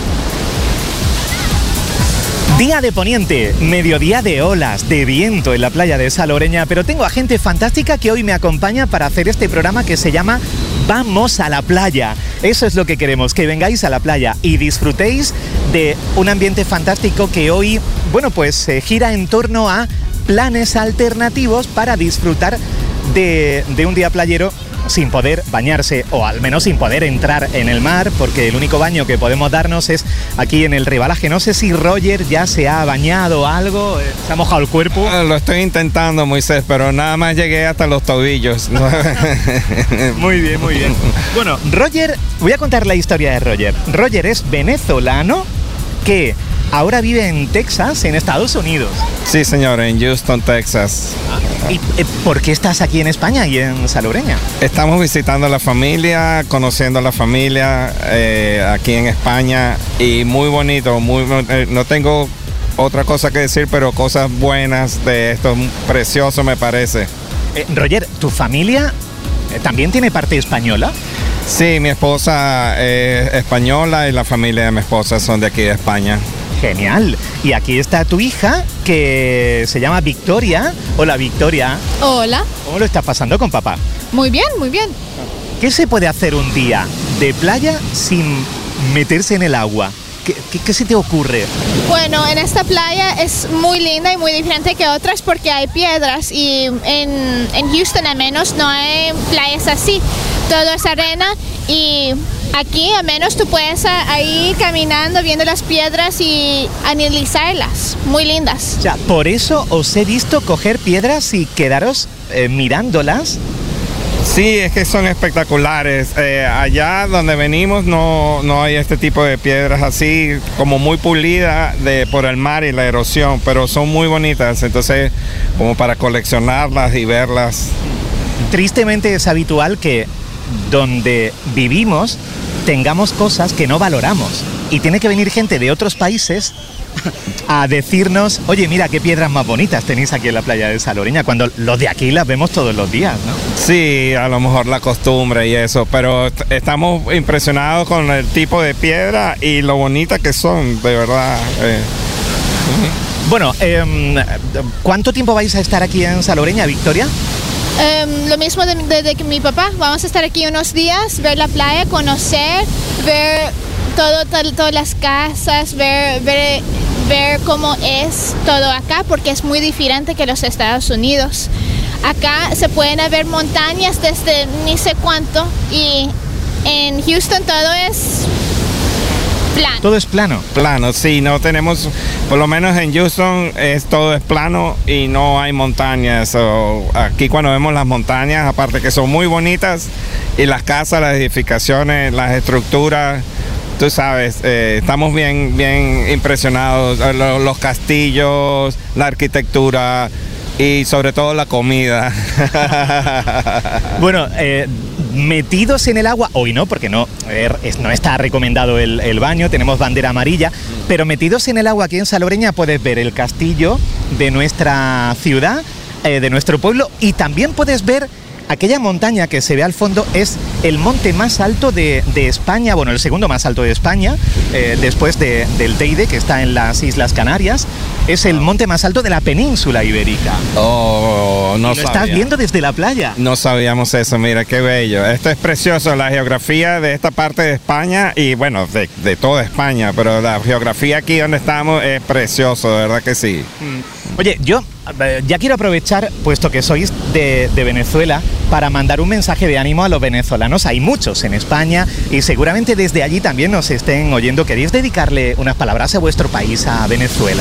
Día de poniente, mediodía de olas, de viento en la playa de Salobreña, pero tengo a gente fantástica que hoy me acompaña para hacer este programa que se llama Vamos a la Playa. Eso es lo que queremos, que vengáis a la playa y disfrutéis de un ambiente fantástico que hoy, bueno, pues se gira en torno a planes alternativos para disfrutar de un día playero sin poder bañarse, o al menos sin poder entrar en el mar, porque el único baño que podemos darnos es aquí en el Ribalaje. No sé si Roger ya se ha bañado algo, se ha mojado el cuerpo. Lo estoy intentando, Moisés, pero nada más llegué hasta los tobillos. Muy bien, muy bien. Bueno, Roger, voy a contar la historia de Roger. Roger es venezolano que ahora vive en Texas, en Estados Unidos. Sí, señor, en Houston, Texas. ¿Y por qué estás aquí en España y en Salobreña? Estamos visitando a la familia, conociendo a la familia aquí en España, y muy bonito, no tengo otra cosa que decir, pero cosas buenas de esto, precioso me parece. Roger, ¿tu familia también tiene parte española? Sí, mi esposa es española y la familia de mi esposa son de aquí de España. Genial. Y aquí está tu hija, que se llama Victoria. Hola, Victoria. Hola. ¿Cómo lo estás pasando con papá? Muy bien, muy bien. ¿Qué se puede hacer un día de playa sin meterse en el agua? ¿Qué se te ocurre? Bueno, en esta playa es muy linda y muy diferente que otras porque hay piedras, y en Houston al menos no hay playas así. Todo es arena, y aquí al menos tú puedes ir caminando viendo las piedras y analizarlas. Muy lindas. O sea, por eso os he visto coger piedras y quedaros mirándolas. Sí, es que son espectaculares. Allá donde venimos no hay este tipo de piedras así, como muy pulidas por el mar y la erosión, pero son muy bonitas, entonces como para coleccionarlas y verlas. Tristemente es habitual que donde vivimos tengamos cosas que no valoramos, y tiene que venir gente de otros países a decirnos, oye, mira qué piedras más bonitas tenéis aquí en la playa de Salobreña, cuando los de aquí las vemos todos los días, ¿no? Sí, a lo mejor la costumbre y eso, pero estamos impresionados con el tipo de piedra y lo bonita que son, de verdad. Bueno, ¿cuánto tiempo vais a estar aquí en Salobreña, Victoria? Lo mismo desde que mi papá. Vamos a estar aquí unos días, ver la playa, conocer, ver todas las casas, ver cómo es todo acá, porque es muy diferente que los Estados Unidos. acá se pueden ver montañas desde ni sé cuánto, y en Houston todo es plano. Todo es plano. Plano, sí, no tenemos, por lo menos en Houston todo es plano y no hay montañas. Aquí cuando vemos las montañas, aparte que son muy bonitas, y las casas, las edificaciones, las estructuras, tú sabes, estamos bien impresionados. Los castillos, la arquitectura y sobre todo la comida. Bueno, metidos en el agua, hoy no, porque no está recomendado el baño, tenemos bandera amarilla, pero metidos en el agua aquí en Salobreña puedes ver el castillo de nuestra ciudad, de nuestro pueblo, y también puedes ver aquella montaña que se ve al fondo. Es el monte más alto de España, bueno, el segundo más alto de España, después del Teide, que está en las Islas Canarias. Es el monte más alto de la península ibérica. Oh, no sabía. Lo estás viendo desde la playa. No sabíamos eso, mira, qué bello. Esto es precioso, la geografía de esta parte de España y bueno, de toda España, pero la geografía aquí donde estamos es precioso, de verdad que sí. Oye, yo ya quiero aprovechar, puesto que sois de Venezuela, para mandar un mensaje de ánimo a los venezolanos. Hay muchos en España y seguramente desde allí también nos estén oyendo. ¿Queréis dedicarle unas palabras a vuestro país, a Venezuela?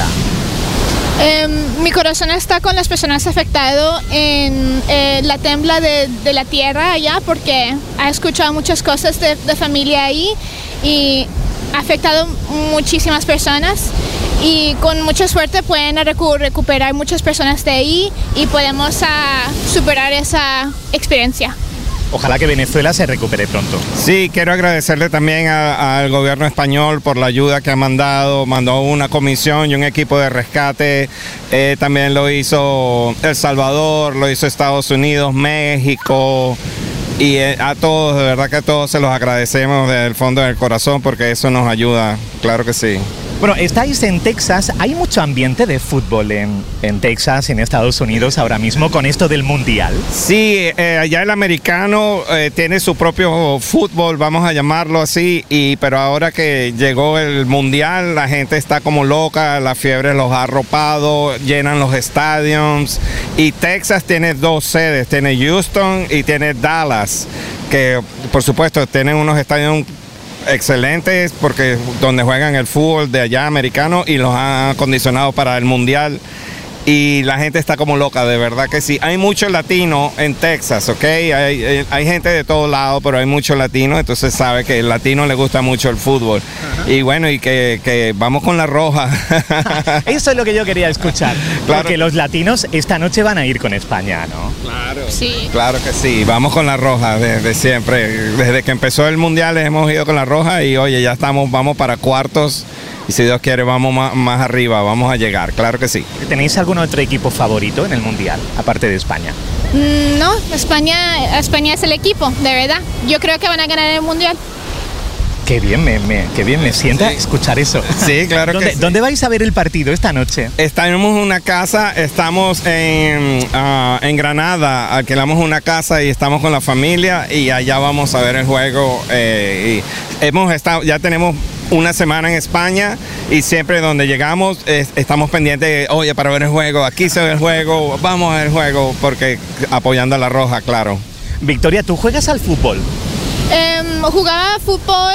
Mi corazón está con las personas afectadas en la tembla de la tierra allá, porque he escuchado muchas cosas de familia ahí y ha afectado muchísimas personas, y con mucha suerte pueden recuperar muchas personas de ahí y podemos superar esa experiencia. Ojalá que Venezuela se recupere pronto. Sí, quiero agradecerle también al gobierno español por la ayuda que ha mandado. Mandó una comisión y un equipo de rescate. También lo hizo El Salvador, lo hizo Estados Unidos, México. Y a todos, de verdad que a todos se los agradecemos desde el fondo del corazón, porque eso nos ayuda, claro que sí. Bueno, estáis en Texas, hay mucho ambiente de fútbol en Texas, en Estados Unidos ahora mismo con esto del Mundial. Sí, allá el americano tiene su propio fútbol, vamos a llamarlo así, pero ahora que llegó el Mundial, la gente está como loca, la fiebre los ha arropado, llenan los estadios, y Texas tiene dos sedes, tiene Houston y tiene Dallas, que por supuesto tienen unos estadios excelentes porque donde juegan el fútbol de allá americano y los han acondicionado para el Mundial, y la gente está como loca, de verdad que sí. Hay mucho latino en Texas, ¿ok? Hay gente de todos lados, pero hay mucho latino, entonces sabe que el latino le gusta mucho el fútbol. Ajá. Y bueno, y que vamos con la roja. Eso es lo que yo quería escuchar, claro. Porque los latinos esta noche van a ir con España, ¿no? Claro, sí. Claro que sí, vamos con la roja desde siempre. Desde que empezó el Mundial hemos ido con la roja y oye, ya vamos para cuartos. Y si Dios quiere, vamos más arriba, vamos a llegar, claro que sí. ¿Tenéis algún otro equipo favorito en el Mundial, aparte de España? No, España es el equipo, de verdad. Yo creo que van a ganar el Mundial. Qué bien me sienta escuchar eso. Sí, claro que sí. ¿Dónde vais a ver el partido esta noche? Estamos en una casa, estamos en Granada, alquilamos una casa y estamos con la familia y allá vamos a ver el juego. Y ya tenemos una semana en España y siempre donde llegamos estamos pendientes, oye, para ver el juego, aquí se ve el juego, vamos a ver el juego, porque apoyando a la roja, claro. Victoria, ¿tú juegas al fútbol? Jugaba fútbol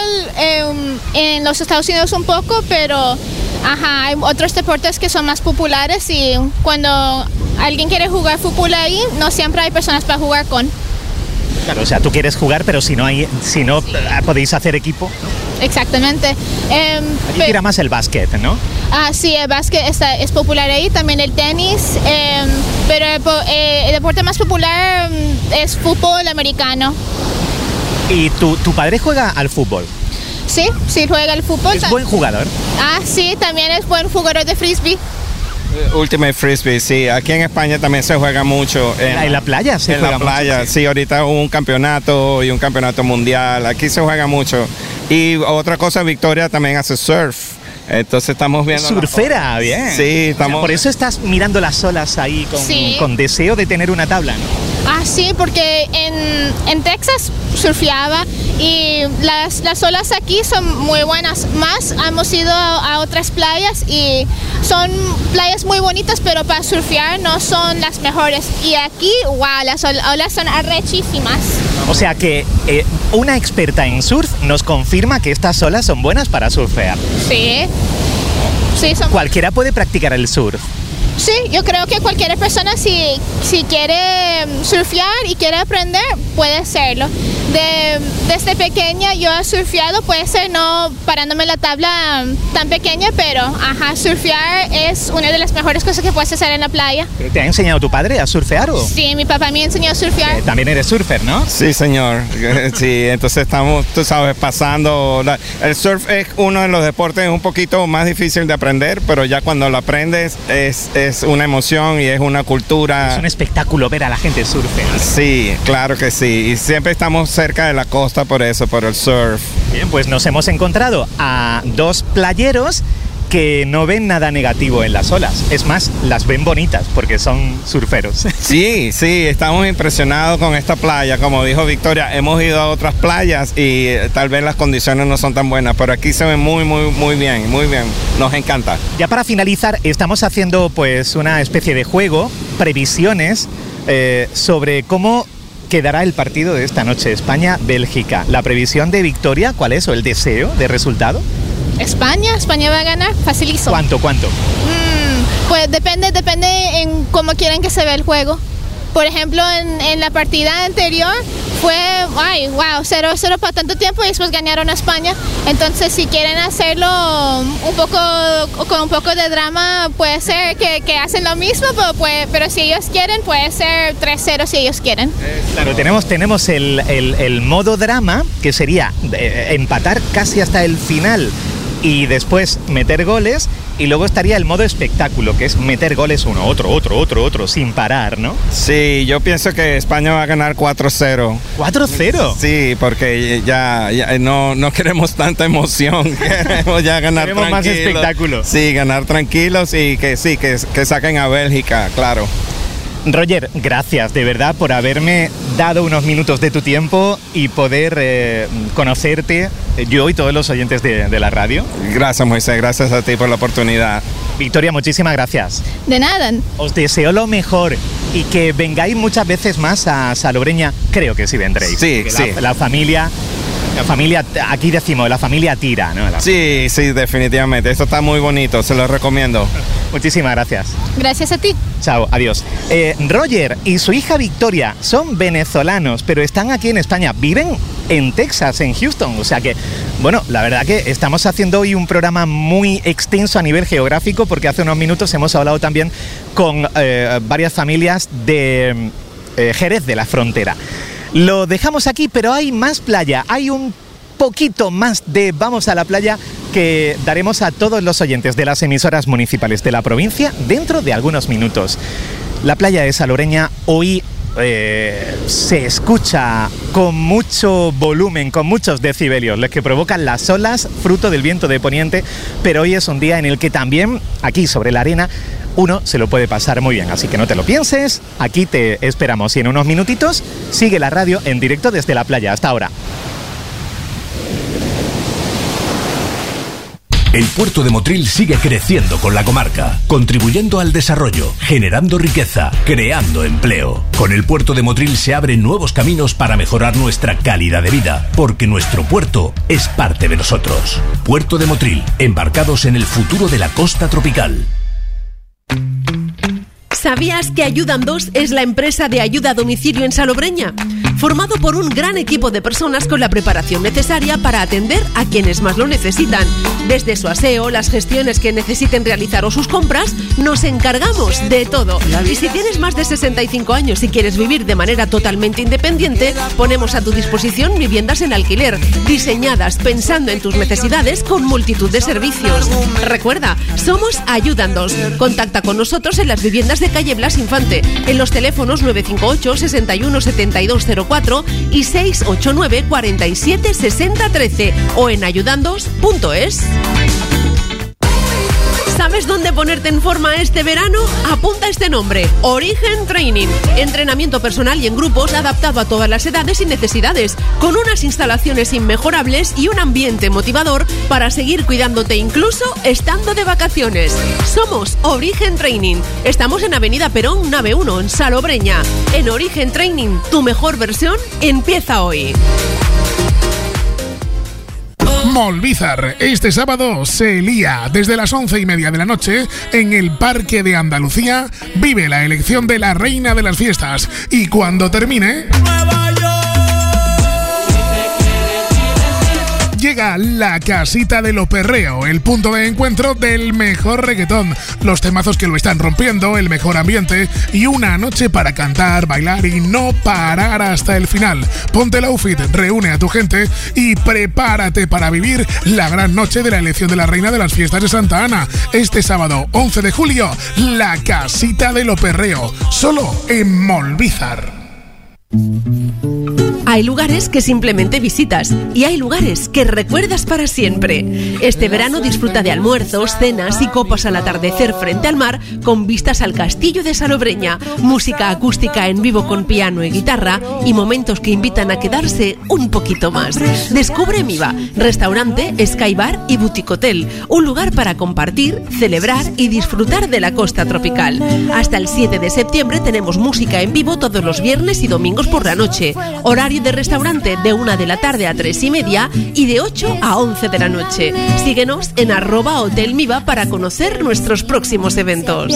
en los Estados Unidos un poco, pero hay otros deportes que son más populares y cuando alguien quiere jugar fútbol ahí, no siempre hay personas para jugar con. Claro, o sea, tú quieres jugar, pero si no podéis hacer equipo. Exactamente. Allí tira más el básquet, ¿no? Sí, el básquet es popular ahí, también el tenis, pero el deporte más popular es fútbol americano. ¿Y tu padre juega al fútbol? Sí, juega al fútbol. ¿Es buen jugador? Sí, también es buen jugador de frisbee. Ultimate Frisbee, sí. Aquí en España también se juega mucho. ¿En la playa se juega mucho? En la playa, sí. Ahorita hubo un campeonato y un campeonato mundial. Aquí se juega mucho. Y otra cosa, Victoria también hace surf. Entonces estamos viendo... Surfera, bien. Sí, estamos... O sea, por eso estás mirando las olas ahí con deseo de tener una tabla, ¿no? Ah, sí, porque en Texas surfeaba y las olas aquí son muy buenas. Más hemos ido a otras playas y son playas muy bonitas, pero para surfear no son las mejores. Y aquí, wow, las olas son arrechísimas. O sea que una experta en surf nos confirma que estas olas son buenas para surfear. Sí. Sí, ¿Cualquiera puede practicar el surf? Sí, yo creo que cualquier persona si quiere surfear y quiere aprender, puede hacerlo. Desde pequeña yo he surfeado, puede ser no parándome en la tabla tan pequeña, pero surfear es una de las mejores cosas que puedes hacer en la playa. ¿Te ha enseñado tu padre a surfear o? Sí, mi papá me enseñó a surfear. También eres surfer, ¿no? Sí, señor. Sí, entonces estamos, tú sabes, pasando. El surf es uno de los deportes un poquito más difícil de aprender, pero ya cuando lo aprendes es una emoción y es una cultura. Es un espectáculo ver a la gente surfear. Sí, claro que sí. Y siempre estamos cerca de la costa por eso, por el surf. Bien, pues nos hemos encontrado a dos playeros que no ven nada negativo en las olas. Es más, las ven bonitas porque son surferos. Sí, estamos impresionados con esta playa. Como dijo Victoria, hemos ido a otras playas y tal vez las condiciones no son tan buenas, pero aquí se ven muy bien, muy bien. Nos encanta. Ya para finalizar, estamos haciendo pues una especie de juego, previsiones sobre cómo quedará el partido de esta noche, España-Bélgica. La previsión de Victoria, ¿cuál es? ¿O el deseo de resultado? España va a ganar, facilísimo. ¿Cuánto? Pues depende en cómo quieren que se vea el juego. Por ejemplo, en la partida anterior fue, 0-0 por tanto tiempo y después ganaron a España. Entonces, si quieren hacerlo con un poco de drama, puede ser que hacen lo mismo, pero si ellos quieren, puede ser 3-0 si ellos quieren. Claro, tenemos el modo drama, que sería empatar casi hasta el final y después meter goles, y luego estaría el modo espectáculo, que es meter goles uno, otro, sin parar, ¿no? Sí, yo pienso que España va a ganar 4-0. ¿4-0? Sí, porque ya no queremos tanta emoción, queremos ya ganar tranquilos. Más espectáculo. Sí, ganar tranquilos y que saquen a Bélgica, claro. Roger, gracias de verdad por haberme dado unos minutos de tu tiempo y poder conocerte, yo y todos los oyentes de la radio. Gracias, Moisés, gracias a ti por la oportunidad. Victoria, muchísimas gracias. De nada. Os deseo lo mejor y que vengáis muchas veces más a Salobreña. Creo que sí vendréis. Sí. La familia, aquí decimos, la familia tira, ¿no? Sí, definitivamente. Esto está muy bonito, se lo recomiendo. Muchísimas gracias. Gracias a ti. Chao, adiós. Roger y su hija Victoria son venezolanos, pero están aquí en España. Viven en Texas, en Houston. O sea que, bueno, la verdad que estamos haciendo hoy un programa muy extenso a nivel geográfico, porque hace unos minutos hemos hablado también con varias familias de Jerez de la Frontera. Lo dejamos aquí, pero hay más playa, hay un poquito más de Vamos a la Playa que daremos a todos los oyentes de las emisoras municipales de la provincia dentro de algunos minutos. La playa de Salobreña hoy se escucha con mucho volumen, con muchos decibelios, los que provocan las olas, fruto del viento de poniente, pero hoy es un día en el que también, aquí sobre la arena, uno se lo puede pasar muy bien, así que no te lo pienses, aquí te esperamos y en unos minutitos sigue la radio en directo desde la playa. Hasta ahora. El puerto de Motril sigue creciendo con la comarca, contribuyendo al desarrollo, generando riqueza, creando empleo. Con el puerto de Motril se abren nuevos caminos para mejorar nuestra calidad de vida, porque nuestro puerto es parte de nosotros. Puerto de Motril, embarcados en el futuro de la costa tropical. ¿Sabías que Ayudan 2 es la empresa de ayuda a domicilio en Salobreña? Formado por un gran equipo de personas con la preparación necesaria para atender a quienes más lo necesitan. Desde su aseo, las gestiones que necesiten realizar o sus compras, nos encargamos de todo. Y si tienes más de 65 años y quieres vivir de manera totalmente independiente, ponemos a tu disposición viviendas en alquiler, diseñadas pensando en tus necesidades con multitud de servicios. Recuerda, somos Ayudan 2. Contacta con nosotros en las viviendas de calle Blas Infante, en los teléfonos 958 61 72 04 y 689 47 60 13 o en ayudandos.es. ¿Sabes dónde ponerte en forma este verano? Apunta este nombre: Origen Training. Entrenamiento personal y en grupos adaptado a todas las edades y necesidades, con unas instalaciones inmejorables y un ambiente motivador para seguir cuidándote incluso estando de vacaciones. Somos Origen Training. Estamos en Avenida Perón, nave 1, en Salobreña. En Origen Training, tu mejor versión empieza hoy. Molvízar, este sábado se lía. Desde las 11:30 de la noche, en el Parque de Andalucía, vive la elección de la reina de las fiestas. Y cuando termine, llega la casita de lo perreo, el punto de encuentro del mejor reggaetón, los temazos que lo están rompiendo, el mejor ambiente y una noche para cantar, bailar y no parar hasta el final. Ponte el outfit, reúne a tu gente y prepárate para vivir la gran noche de la elección de la reina de las fiestas de Santa Ana. Este sábado 11 de julio, la casita de lo perreo, solo en Molvízar. Hay lugares que simplemente visitas y hay lugares que recuerdas para siempre. Este verano disfruta de almuerzos, cenas y copas al atardecer frente al mar con vistas al castillo de Salobreña, música acústica en vivo con piano y guitarra y momentos que invitan a quedarse un poquito más. Descubre Miva, restaurante, Sky Bar y Boutique Hotel, un lugar para compartir, celebrar y disfrutar de la costa tropical. Hasta el 7 de septiembre tenemos música en vivo todos los viernes y domingos por la noche. Horario de restaurante de 1 de la tarde a 3:30 y de 8 a 11 de la noche. Síguenos en @hotelmiva para conocer nuestros próximos eventos.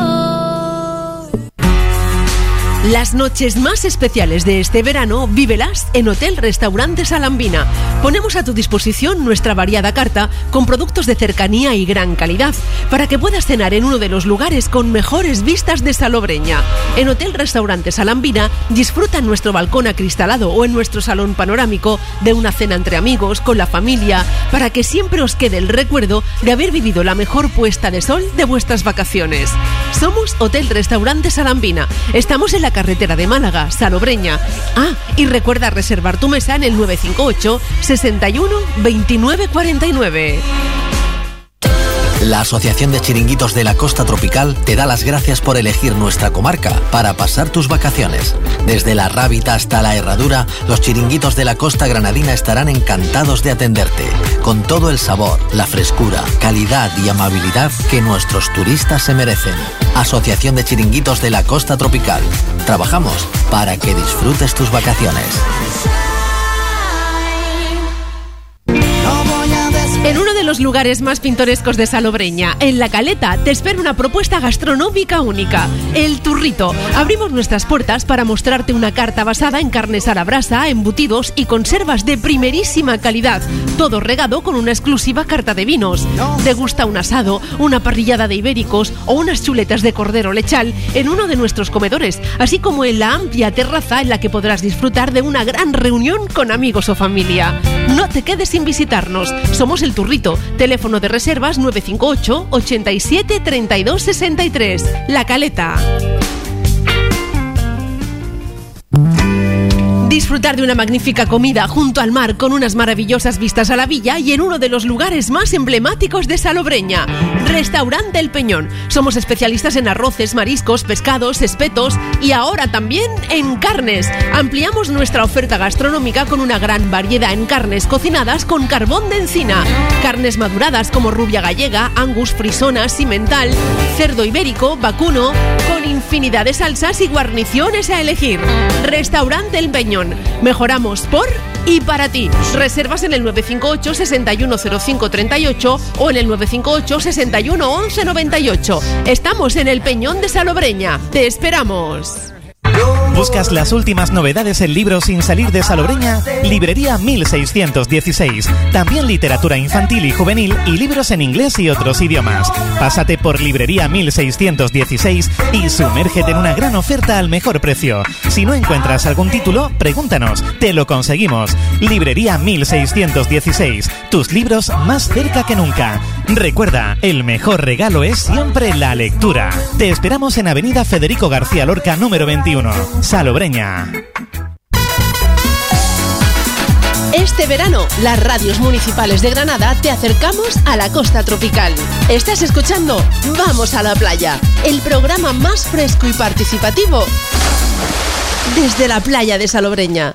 Las noches más especiales de este verano, vívelas en Hotel Restaurante Salambina. Ponemos a tu disposición nuestra variada carta con productos de cercanía y gran calidad para que puedas cenar en uno de los lugares con mejores vistas de Salobreña. En Hotel Restaurante Salambina disfruta en nuestro balcón acristalado o en nuestro salón panorámico de una cena entre amigos, con la familia, para que siempre os quede el recuerdo de haber vivido la mejor puesta de sol de vuestras vacaciones. Somos Hotel Restaurante Salambina. Estamos en la carretera de Málaga, Salobreña. Y recuerda reservar tu mesa en el 958 61 29 49. La Asociación de Chiringuitos de la Costa Tropical te da las gracias por elegir nuestra comarca para pasar tus vacaciones. Desde la Rábita hasta la Herradura, los chiringuitos de la costa granadina estarán encantados de atenderte, con todo el sabor, la frescura, calidad y amabilidad que nuestros turistas se merecen. Asociación de Chiringuitos de la Costa Tropical. Trabajamos para que disfrutes tus vacaciones. En uno de los lugares más pintorescos de Salobreña, en La Caleta, te espera una propuesta gastronómica única: El Turrito. Abrimos nuestras puertas para mostrarte una carta basada en carnes a la brasa, embutidos y conservas de primerísima calidad, todo regado con una exclusiva carta de vinos. ¿Te gusta un asado, una parrillada de ibéricos o unas chuletas de cordero lechal en uno de nuestros comedores, así como en la amplia terraza en la que podrás disfrutar de una gran reunión con amigos o familia? No te quedes sin visitarnos. Somos El Turrito. Teléfono de reservas 958 87 32 63. La Caleta. Disfrutar de una magnífica comida junto al mar con unas maravillosas vistas a la villa y en uno de los lugares más emblemáticos de Salobreña, Restaurante El Peñón. Somos especialistas en arroces, mariscos, pescados, espetos y ahora también en carnes. Ampliamos nuestra oferta gastronómica con una gran variedad en carnes cocinadas con carbón de encina. Carnes maduradas como rubia gallega, angus, frisona, simental, cerdo ibérico, vacuno, con infinidad de salsas y guarniciones a elegir. Restaurante El Peñón. Mejoramos por y para ti. Reservas en el 958 6105 38 o en el 958 61 11 98. Estamos en El Peñón de Salobreña. ¡Te esperamos! ¿Buscas las últimas novedades en libros sin salir de Salobreña? Librería 1616. También literatura infantil y juvenil y libros en inglés y otros idiomas. Pásate por Librería 1616 y sumérgete en una gran oferta al mejor precio. Si no encuentras algún título, pregúntanos, te lo conseguimos. Librería 1616. Tus libros más cerca que nunca. Recuerda, el mejor regalo es siempre la lectura. Te esperamos en Avenida Federico García Lorca, número 21. Salobreña. Este verano, las radios municipales de Granada te acercamos a la costa tropical. Estás escuchando Vamos a la Playa, el programa más fresco y participativo desde la playa de Salobreña.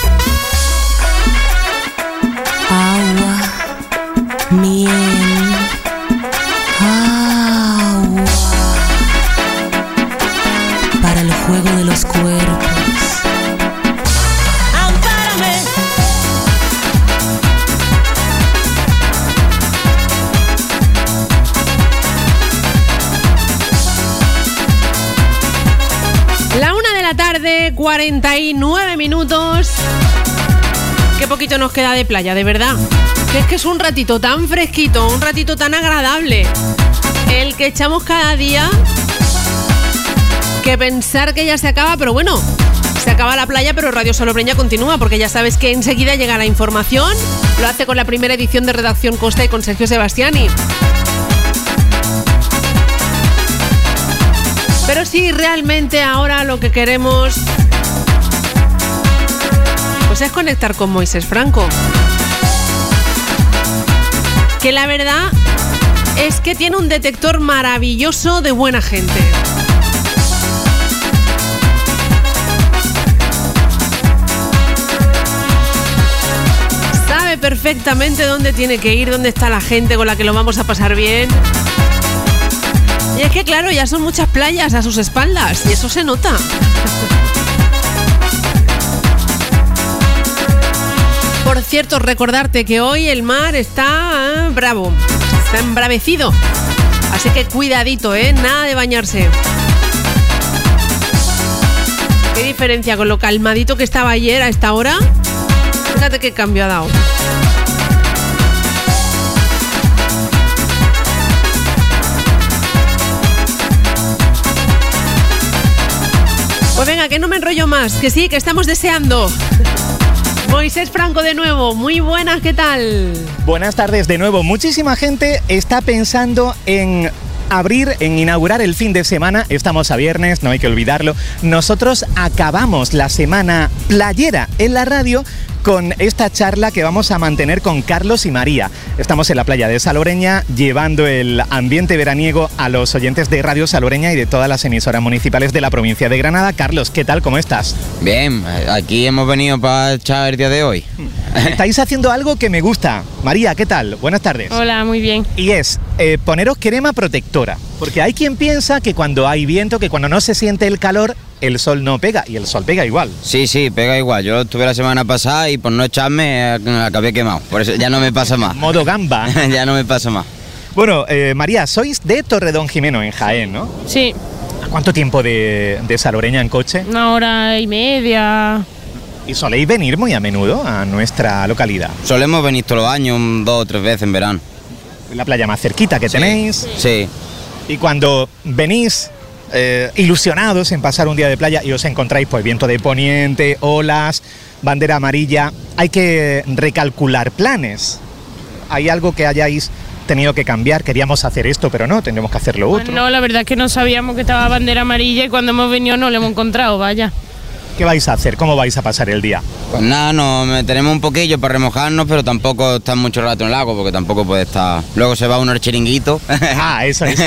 Agua, miel, agua, para el juego de los cuerpos. La 1 de la tarde, 49 minutos. Qué poquito nos queda de playa, de verdad. Que es un ratito tan fresquito, un ratito tan agradable, el que echamos cada día, que pensar que ya se acaba, pero bueno, se acaba la playa, pero Radio Salobreña continúa, porque ya sabes que enseguida llega la información. Lo hace con la primera edición de Redacción Costa y con Sergio Sebastiani. Pero sí, realmente ahora lo que queremos pues es conectar con Moisés Franco, que la verdad es que tiene un detector maravilloso de buena gente. Sabe perfectamente dónde tiene que ir, dónde está la gente con la que lo vamos a pasar bien. Y es que claro, ya son muchas playas a sus espaldas y eso se nota. Por cierto, recordarte que hoy el mar está bravo, está embravecido. Así que cuidadito, nada de bañarse. ¿Qué diferencia con lo calmadito que estaba ayer a esta hora? Fíjate qué cambio ha dado. Pues venga, que no me enrollo más, que sí, que estamos deseando. Moisés Franco de nuevo, muy buenas, ¿qué tal? Buenas tardes de nuevo. Muchísima gente está pensando en inaugurar el fin de semana. Estamos a viernes, no hay que olvidarlo. Nosotros acabamos la semana playera en la radio con esta charla que vamos a mantener con Carlos y María. Estamos en la playa de Salobreña llevando el ambiente veraniego a los oyentes de Radio Salobreña y de todas las emisoras municipales de la provincia de Granada. Carlos, ¿qué tal? ¿Cómo estás? Bien, aquí hemos venido para echar el día de hoy. Estáis haciendo algo que me gusta. María, ¿qué tal? Buenas tardes. Hola, muy bien. Y es poneros crema protectora, porque hay quien piensa que cuando hay viento, que cuando no se siente el calor, el sol no pega, y el sol pega igual. Sí, pega igual. Yo estuve la semana pasada y por no echarme acabé quemado. Por eso ya no me pasa más. Modo gamba. Ya no me pasa más. Bueno, María, sois de Torredonjimeno, en Jaén, ¿no? Sí. ¿Cuánto tiempo de Salobreña en coche? 1 hora y media. ¿Y soléis venir muy a menudo a nuestra localidad? Solemos venir todos los años, 2 o 3 veces en verano. La playa más cerquita que tenéis. Sí. Y cuando venís ilusionados en pasar un día de playa y os encontráis pues viento de poniente, olas, bandera amarilla, hay que recalcular planes. ¿Hay algo que hayáis tenido que cambiar? Queríamos hacer esto, pero no, tendremos que hacer lo otro. No, la verdad es que no sabíamos que estaba bandera amarilla y cuando hemos venido no lo hemos encontrado, vaya. ¿Qué vais a hacer? ¿Cómo vais a pasar el día? Pues nada, nos meteremos un poquillo para remojarnos, pero tampoco estar mucho rato en el lago, porque tampoco puede estar... Luego se va uno al chiringuito. Ah, eso es.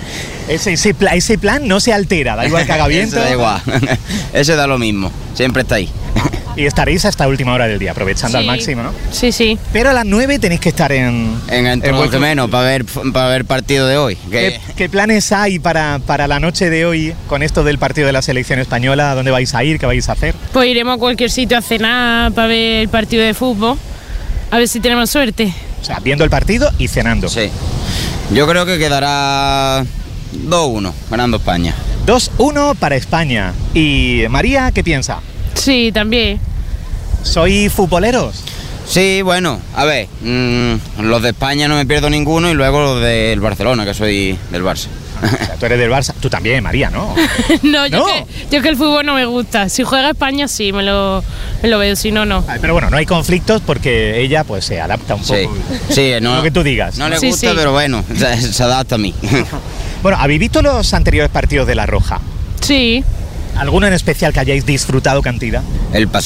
Ese plan no se altera, da igual que haga viento. Eso da igual, eso da lo mismo, siempre está ahí. Y estaréis hasta última hora del día, aprovechando al máximo, ¿no? Sí, sí. Pero a las 9 tenéis que estar en Torredonjimeno para ver partido de hoy. ¿Qué planes hay para la noche de hoy con esto del partido de la selección española? ¿A dónde vais a ir? ¿Qué vais a hacer? Pues iremos a cualquier sitio a cenar para ver el partido de fútbol, a ver si tenemos suerte. O sea, viendo el partido y cenando. Sí. Yo creo que quedará 2-1, ganando España. 2-1 para España. ¿Y María, qué piensa? Sí, también. ¿Sois futboleros? Sí, bueno, a ver, los de España no me pierdo ninguno y luego los del Barcelona, que soy del Barça. O sea, tú eres del Barça, tú también, María, ¿no? No, yo que el fútbol no me gusta. Si juega España sí, me lo veo, si no, no. Pero bueno, no hay conflictos porque ella pues se adapta un poco. Sí, no, lo que tú digas. No le gusta, pero bueno, se adapta a mí. Bueno, ¿habéis visto los anteriores partidos de La Roja? Sí. ¿Alguno en especial que hayáis disfrutado cantidad? El pasado,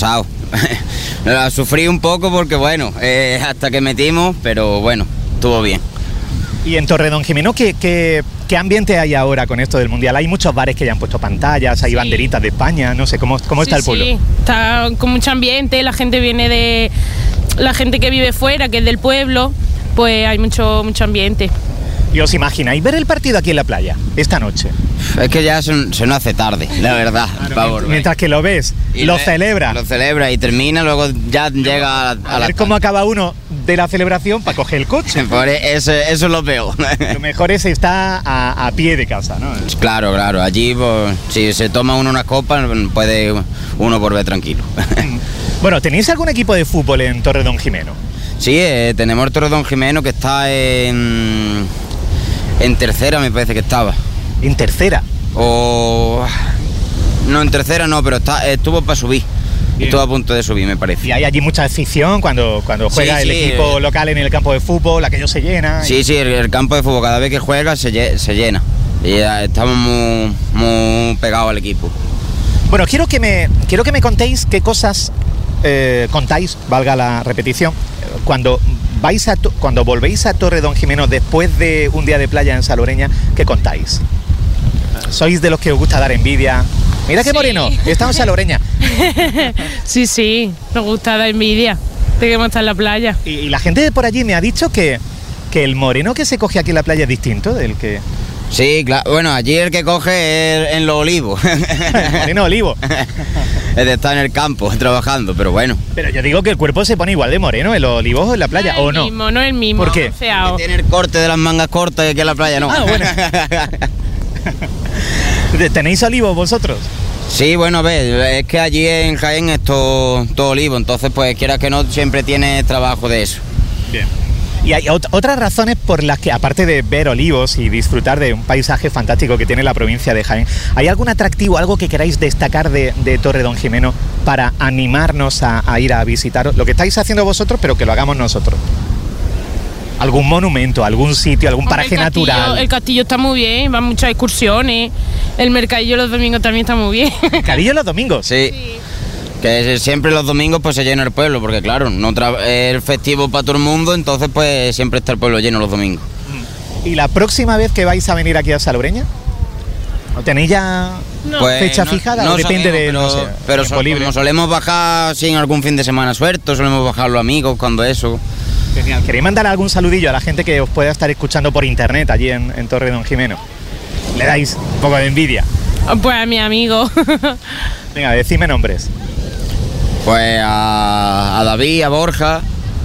La sufrí un poco porque, bueno, hasta que metimos, pero bueno, estuvo bien. Y en Torredonjimeno, ¿qué ambiente hay ahora con esto del Mundial? Hay muchos bares que ya han puesto pantallas, hay banderitas de España, no sé, ¿cómo está el pueblo? Sí, está con mucho ambiente, la gente que vive fuera, que es del pueblo, pues hay mucho ambiente. ¿Y os imagináis ver el partido aquí en la playa, esta noche? Es que ya se nos hace tarde, la verdad. Claro, mientras que lo ves, lo celebra. Lo celebra y termina, luego ya llega a ver cómo acaba uno de la celebración para coger el coche. Por eso es lo peor. Lo mejor es estar a pie de casa, ¿no? Claro, allí pues, si se toma uno unas copas puede uno volver tranquilo. Bueno, ¿tenéis algún equipo de fútbol en Torredonjimeno? Sí, tenemos el Torredonjimeno que está en tercera, me parece que estaba. ¿En tercera? No, en tercera no, pero estuvo para subir. Bien. Estuvo a punto de subir, me parece. ¿Y hay allí mucha afición cuando juega el equipo local en el campo de fútbol, aquello se llena? Sí, el campo de fútbol cada vez que juega se llena. Y estamos muy pegados al equipo. Bueno, quiero que me contéis qué cosas contáis, valga la repetición, cuando volvéis a Torredonjimeno después de un día de playa en Salobreña, ¿qué contáis? ¿Sois de los que os gusta dar envidia? Mira qué moreno, estamos en Salobreña. Sí, nos gusta dar envidia de que hemos estado en la playa. Y la gente de por allí me ha dicho que el moreno que se coge aquí en la playa es distinto del que... Sí, claro. Bueno, allí el que coge es en los olivos. El moreno olivo. Es de estar en el campo trabajando, pero bueno. Pero yo digo que el cuerpo se pone igual de moreno en los olivos o en la playa, ¿o no? No es el mismo. ¿Por qué? Porque tiene el corte de las mangas cortas que en la playa no. Ah, bueno. ¿Tenéis olivos vosotros? Sí, bueno, a ver, es que allí en Jaén es todo olivo, entonces pues quieras que no, siempre tiene trabajo de eso. Bien. Y hay otras razones por las que, aparte de ver olivos y disfrutar de un paisaje fantástico que tiene la provincia de Jaén, ¿hay algún atractivo, algo que queráis destacar de Torredonjimeno para animarnos a ir a visitaros? Lo que estáis haciendo vosotros, pero que lo hagamos nosotros. ¿Algún monumento, algún sitio, algún paraje natural? El castillo está muy bien, van muchas excursiones. El mercadillo los domingos también está muy bien. ¿El mercadillo los domingos? Sí. Que siempre los domingos pues se llena el pueblo, porque claro, es festivo para todo el mundo, entonces pues siempre está el pueblo lleno los domingos. ¿Y la próxima vez que vais a venir aquí a Salobreña? ¿O tenéis ya fecha fijada? No depende sabemos, de pero como solemos bajar sin algún fin de semana suelto, solemos bajar los amigos cuando eso. Genial. ¿Queréis mandar algún saludillo a la gente que os pueda estar escuchando por internet allí en Torredonjimeno? ¿Le dais un poco de envidia? Pues a mi amigo. Venga, decidme nombres. Pues a David, a Borja.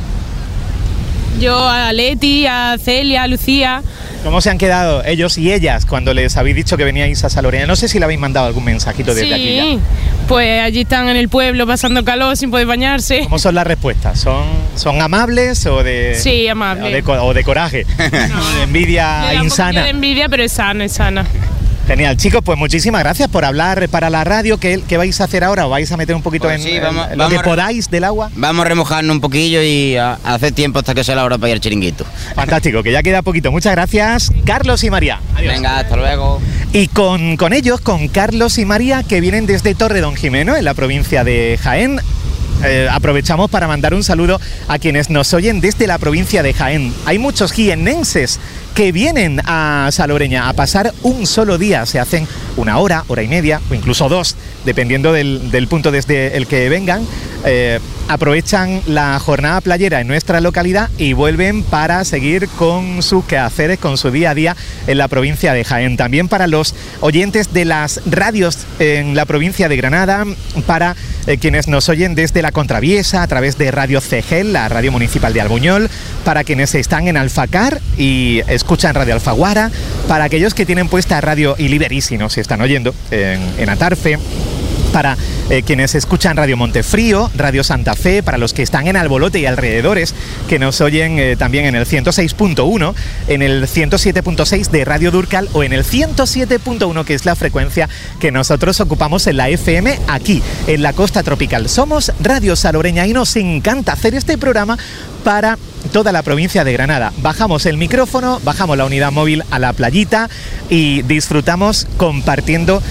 Yo a Leti, a Celia, a Lucía. ¿Cómo se han quedado ellos y ellas cuando les habéis dicho que veníais a Salobreña? No sé si le habéis mandado algún mensajito desde aquí ya. Pues allí están en el pueblo pasando calor sin poder bañarse. ¿Cómo son las respuestas? ¿Son amables o de...? Sí, amables. O de coraje, no, de envidia insana. De envidia, pero es sana. Genial, chicos, pues muchísimas gracias por hablar para la radio. ¿Qué vais a hacer ahora? ¿O vais a meter un poquito pues en lo que podáis del agua? Vamos a remojarnos un poquillo y a hacer tiempo hasta que sea la hora para ir al chiringuito. Fantástico, que ya queda poquito. Muchas gracias, Carlos y María. Adiós. Venga, hasta luego. Y con ellos, con Carlos y María, que vienen desde Torredonjimeno, en la provincia de Jaén. Aprovechamos para mandar un saludo a quienes nos oyen desde la provincia de Jaén. Hay muchos jiennenses que vienen a Salobreña a pasar un solo día. Se hacen una hora y media o incluso 2, dependiendo del punto desde el que vengan. Aprovechan la jornada playera en nuestra localidad y vuelven para seguir con sus quehaceres, con su día a día en la provincia de Jaén. También para los oyentes de las radios en la provincia de Granada, para quienes nos oyen desde la Contraviesa a través de Radio CEGEL, la radio municipal de Albuñol, para quienes están en Alfacar y escuchan Radio Alfaguara, para aquellos que tienen puesta Radio Iliberí, si nos están oyendo en Atarfe, para quienes escuchan Radio Montefrío, Radio Santa Fe, para los que están en Albolote y alrededores, que nos oyen también en el 106.1, en el 107.6 de Radio Durcal o en el 107.1, que es la frecuencia que nosotros ocupamos en la FM aquí, en la costa tropical. Somos Radio Salobreña y nos encanta hacer este programa para toda la provincia de Granada. Bajamos el micrófono, bajamos la unidad móvil a la playita y disfrutamos compartiendo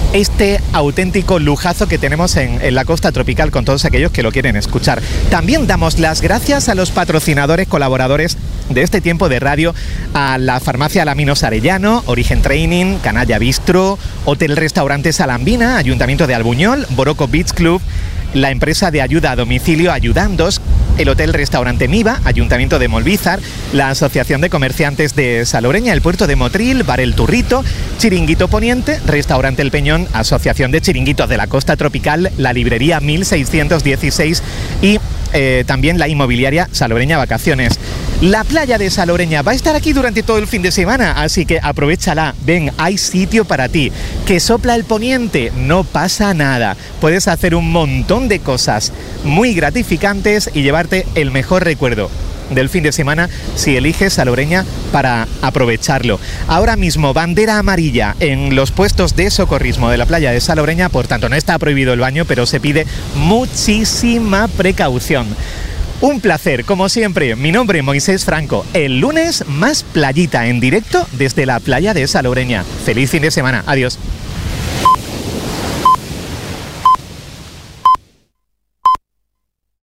este auténtico lujazo que tenemos en la costa tropical con todos aquellos que lo quieren escuchar. También damos las gracias a los patrocinadores, colaboradores de este tiempo de radio, a la farmacia Alaminos Arellano, Origen Training, Canalla Bistro, Hotel Restaurante Salambina, Ayuntamiento de Albuñol, Boroco Beach Club, la empresa de ayuda a domicilio Ayudandos, el Hotel Restaurante Miva, Ayuntamiento de Molvízar, la Asociación de Comerciantes de Salobreña, el Puerto de Motril, Bar El Turrito, Chiringuito Poniente, Restaurante El Peñón, Asociación de Chiringuitos de la Costa Tropical, la Librería 1616 y también la inmobiliaria Salobreña Vacaciones. La playa de Salobreña va a estar aquí durante todo el fin de semana, así que aprovéchala. Ven, hay sitio para ti. Que sopla el poniente, no pasa nada. Puedes hacer un montón de cosas muy gratificantes y llevarte el mejor recuerdo del fin de semana si eliges Salobreña para aprovecharlo. Ahora mismo, bandera amarilla en los puestos de socorrismo de la playa de Salobreña, por tanto no está prohibido el baño, pero se pide muchísima precaución. Un placer, como siempre. Mi nombre es Moisés Franco. El lunes, más playita en directo desde la playa de Salobreña. Feliz fin de semana. Adiós.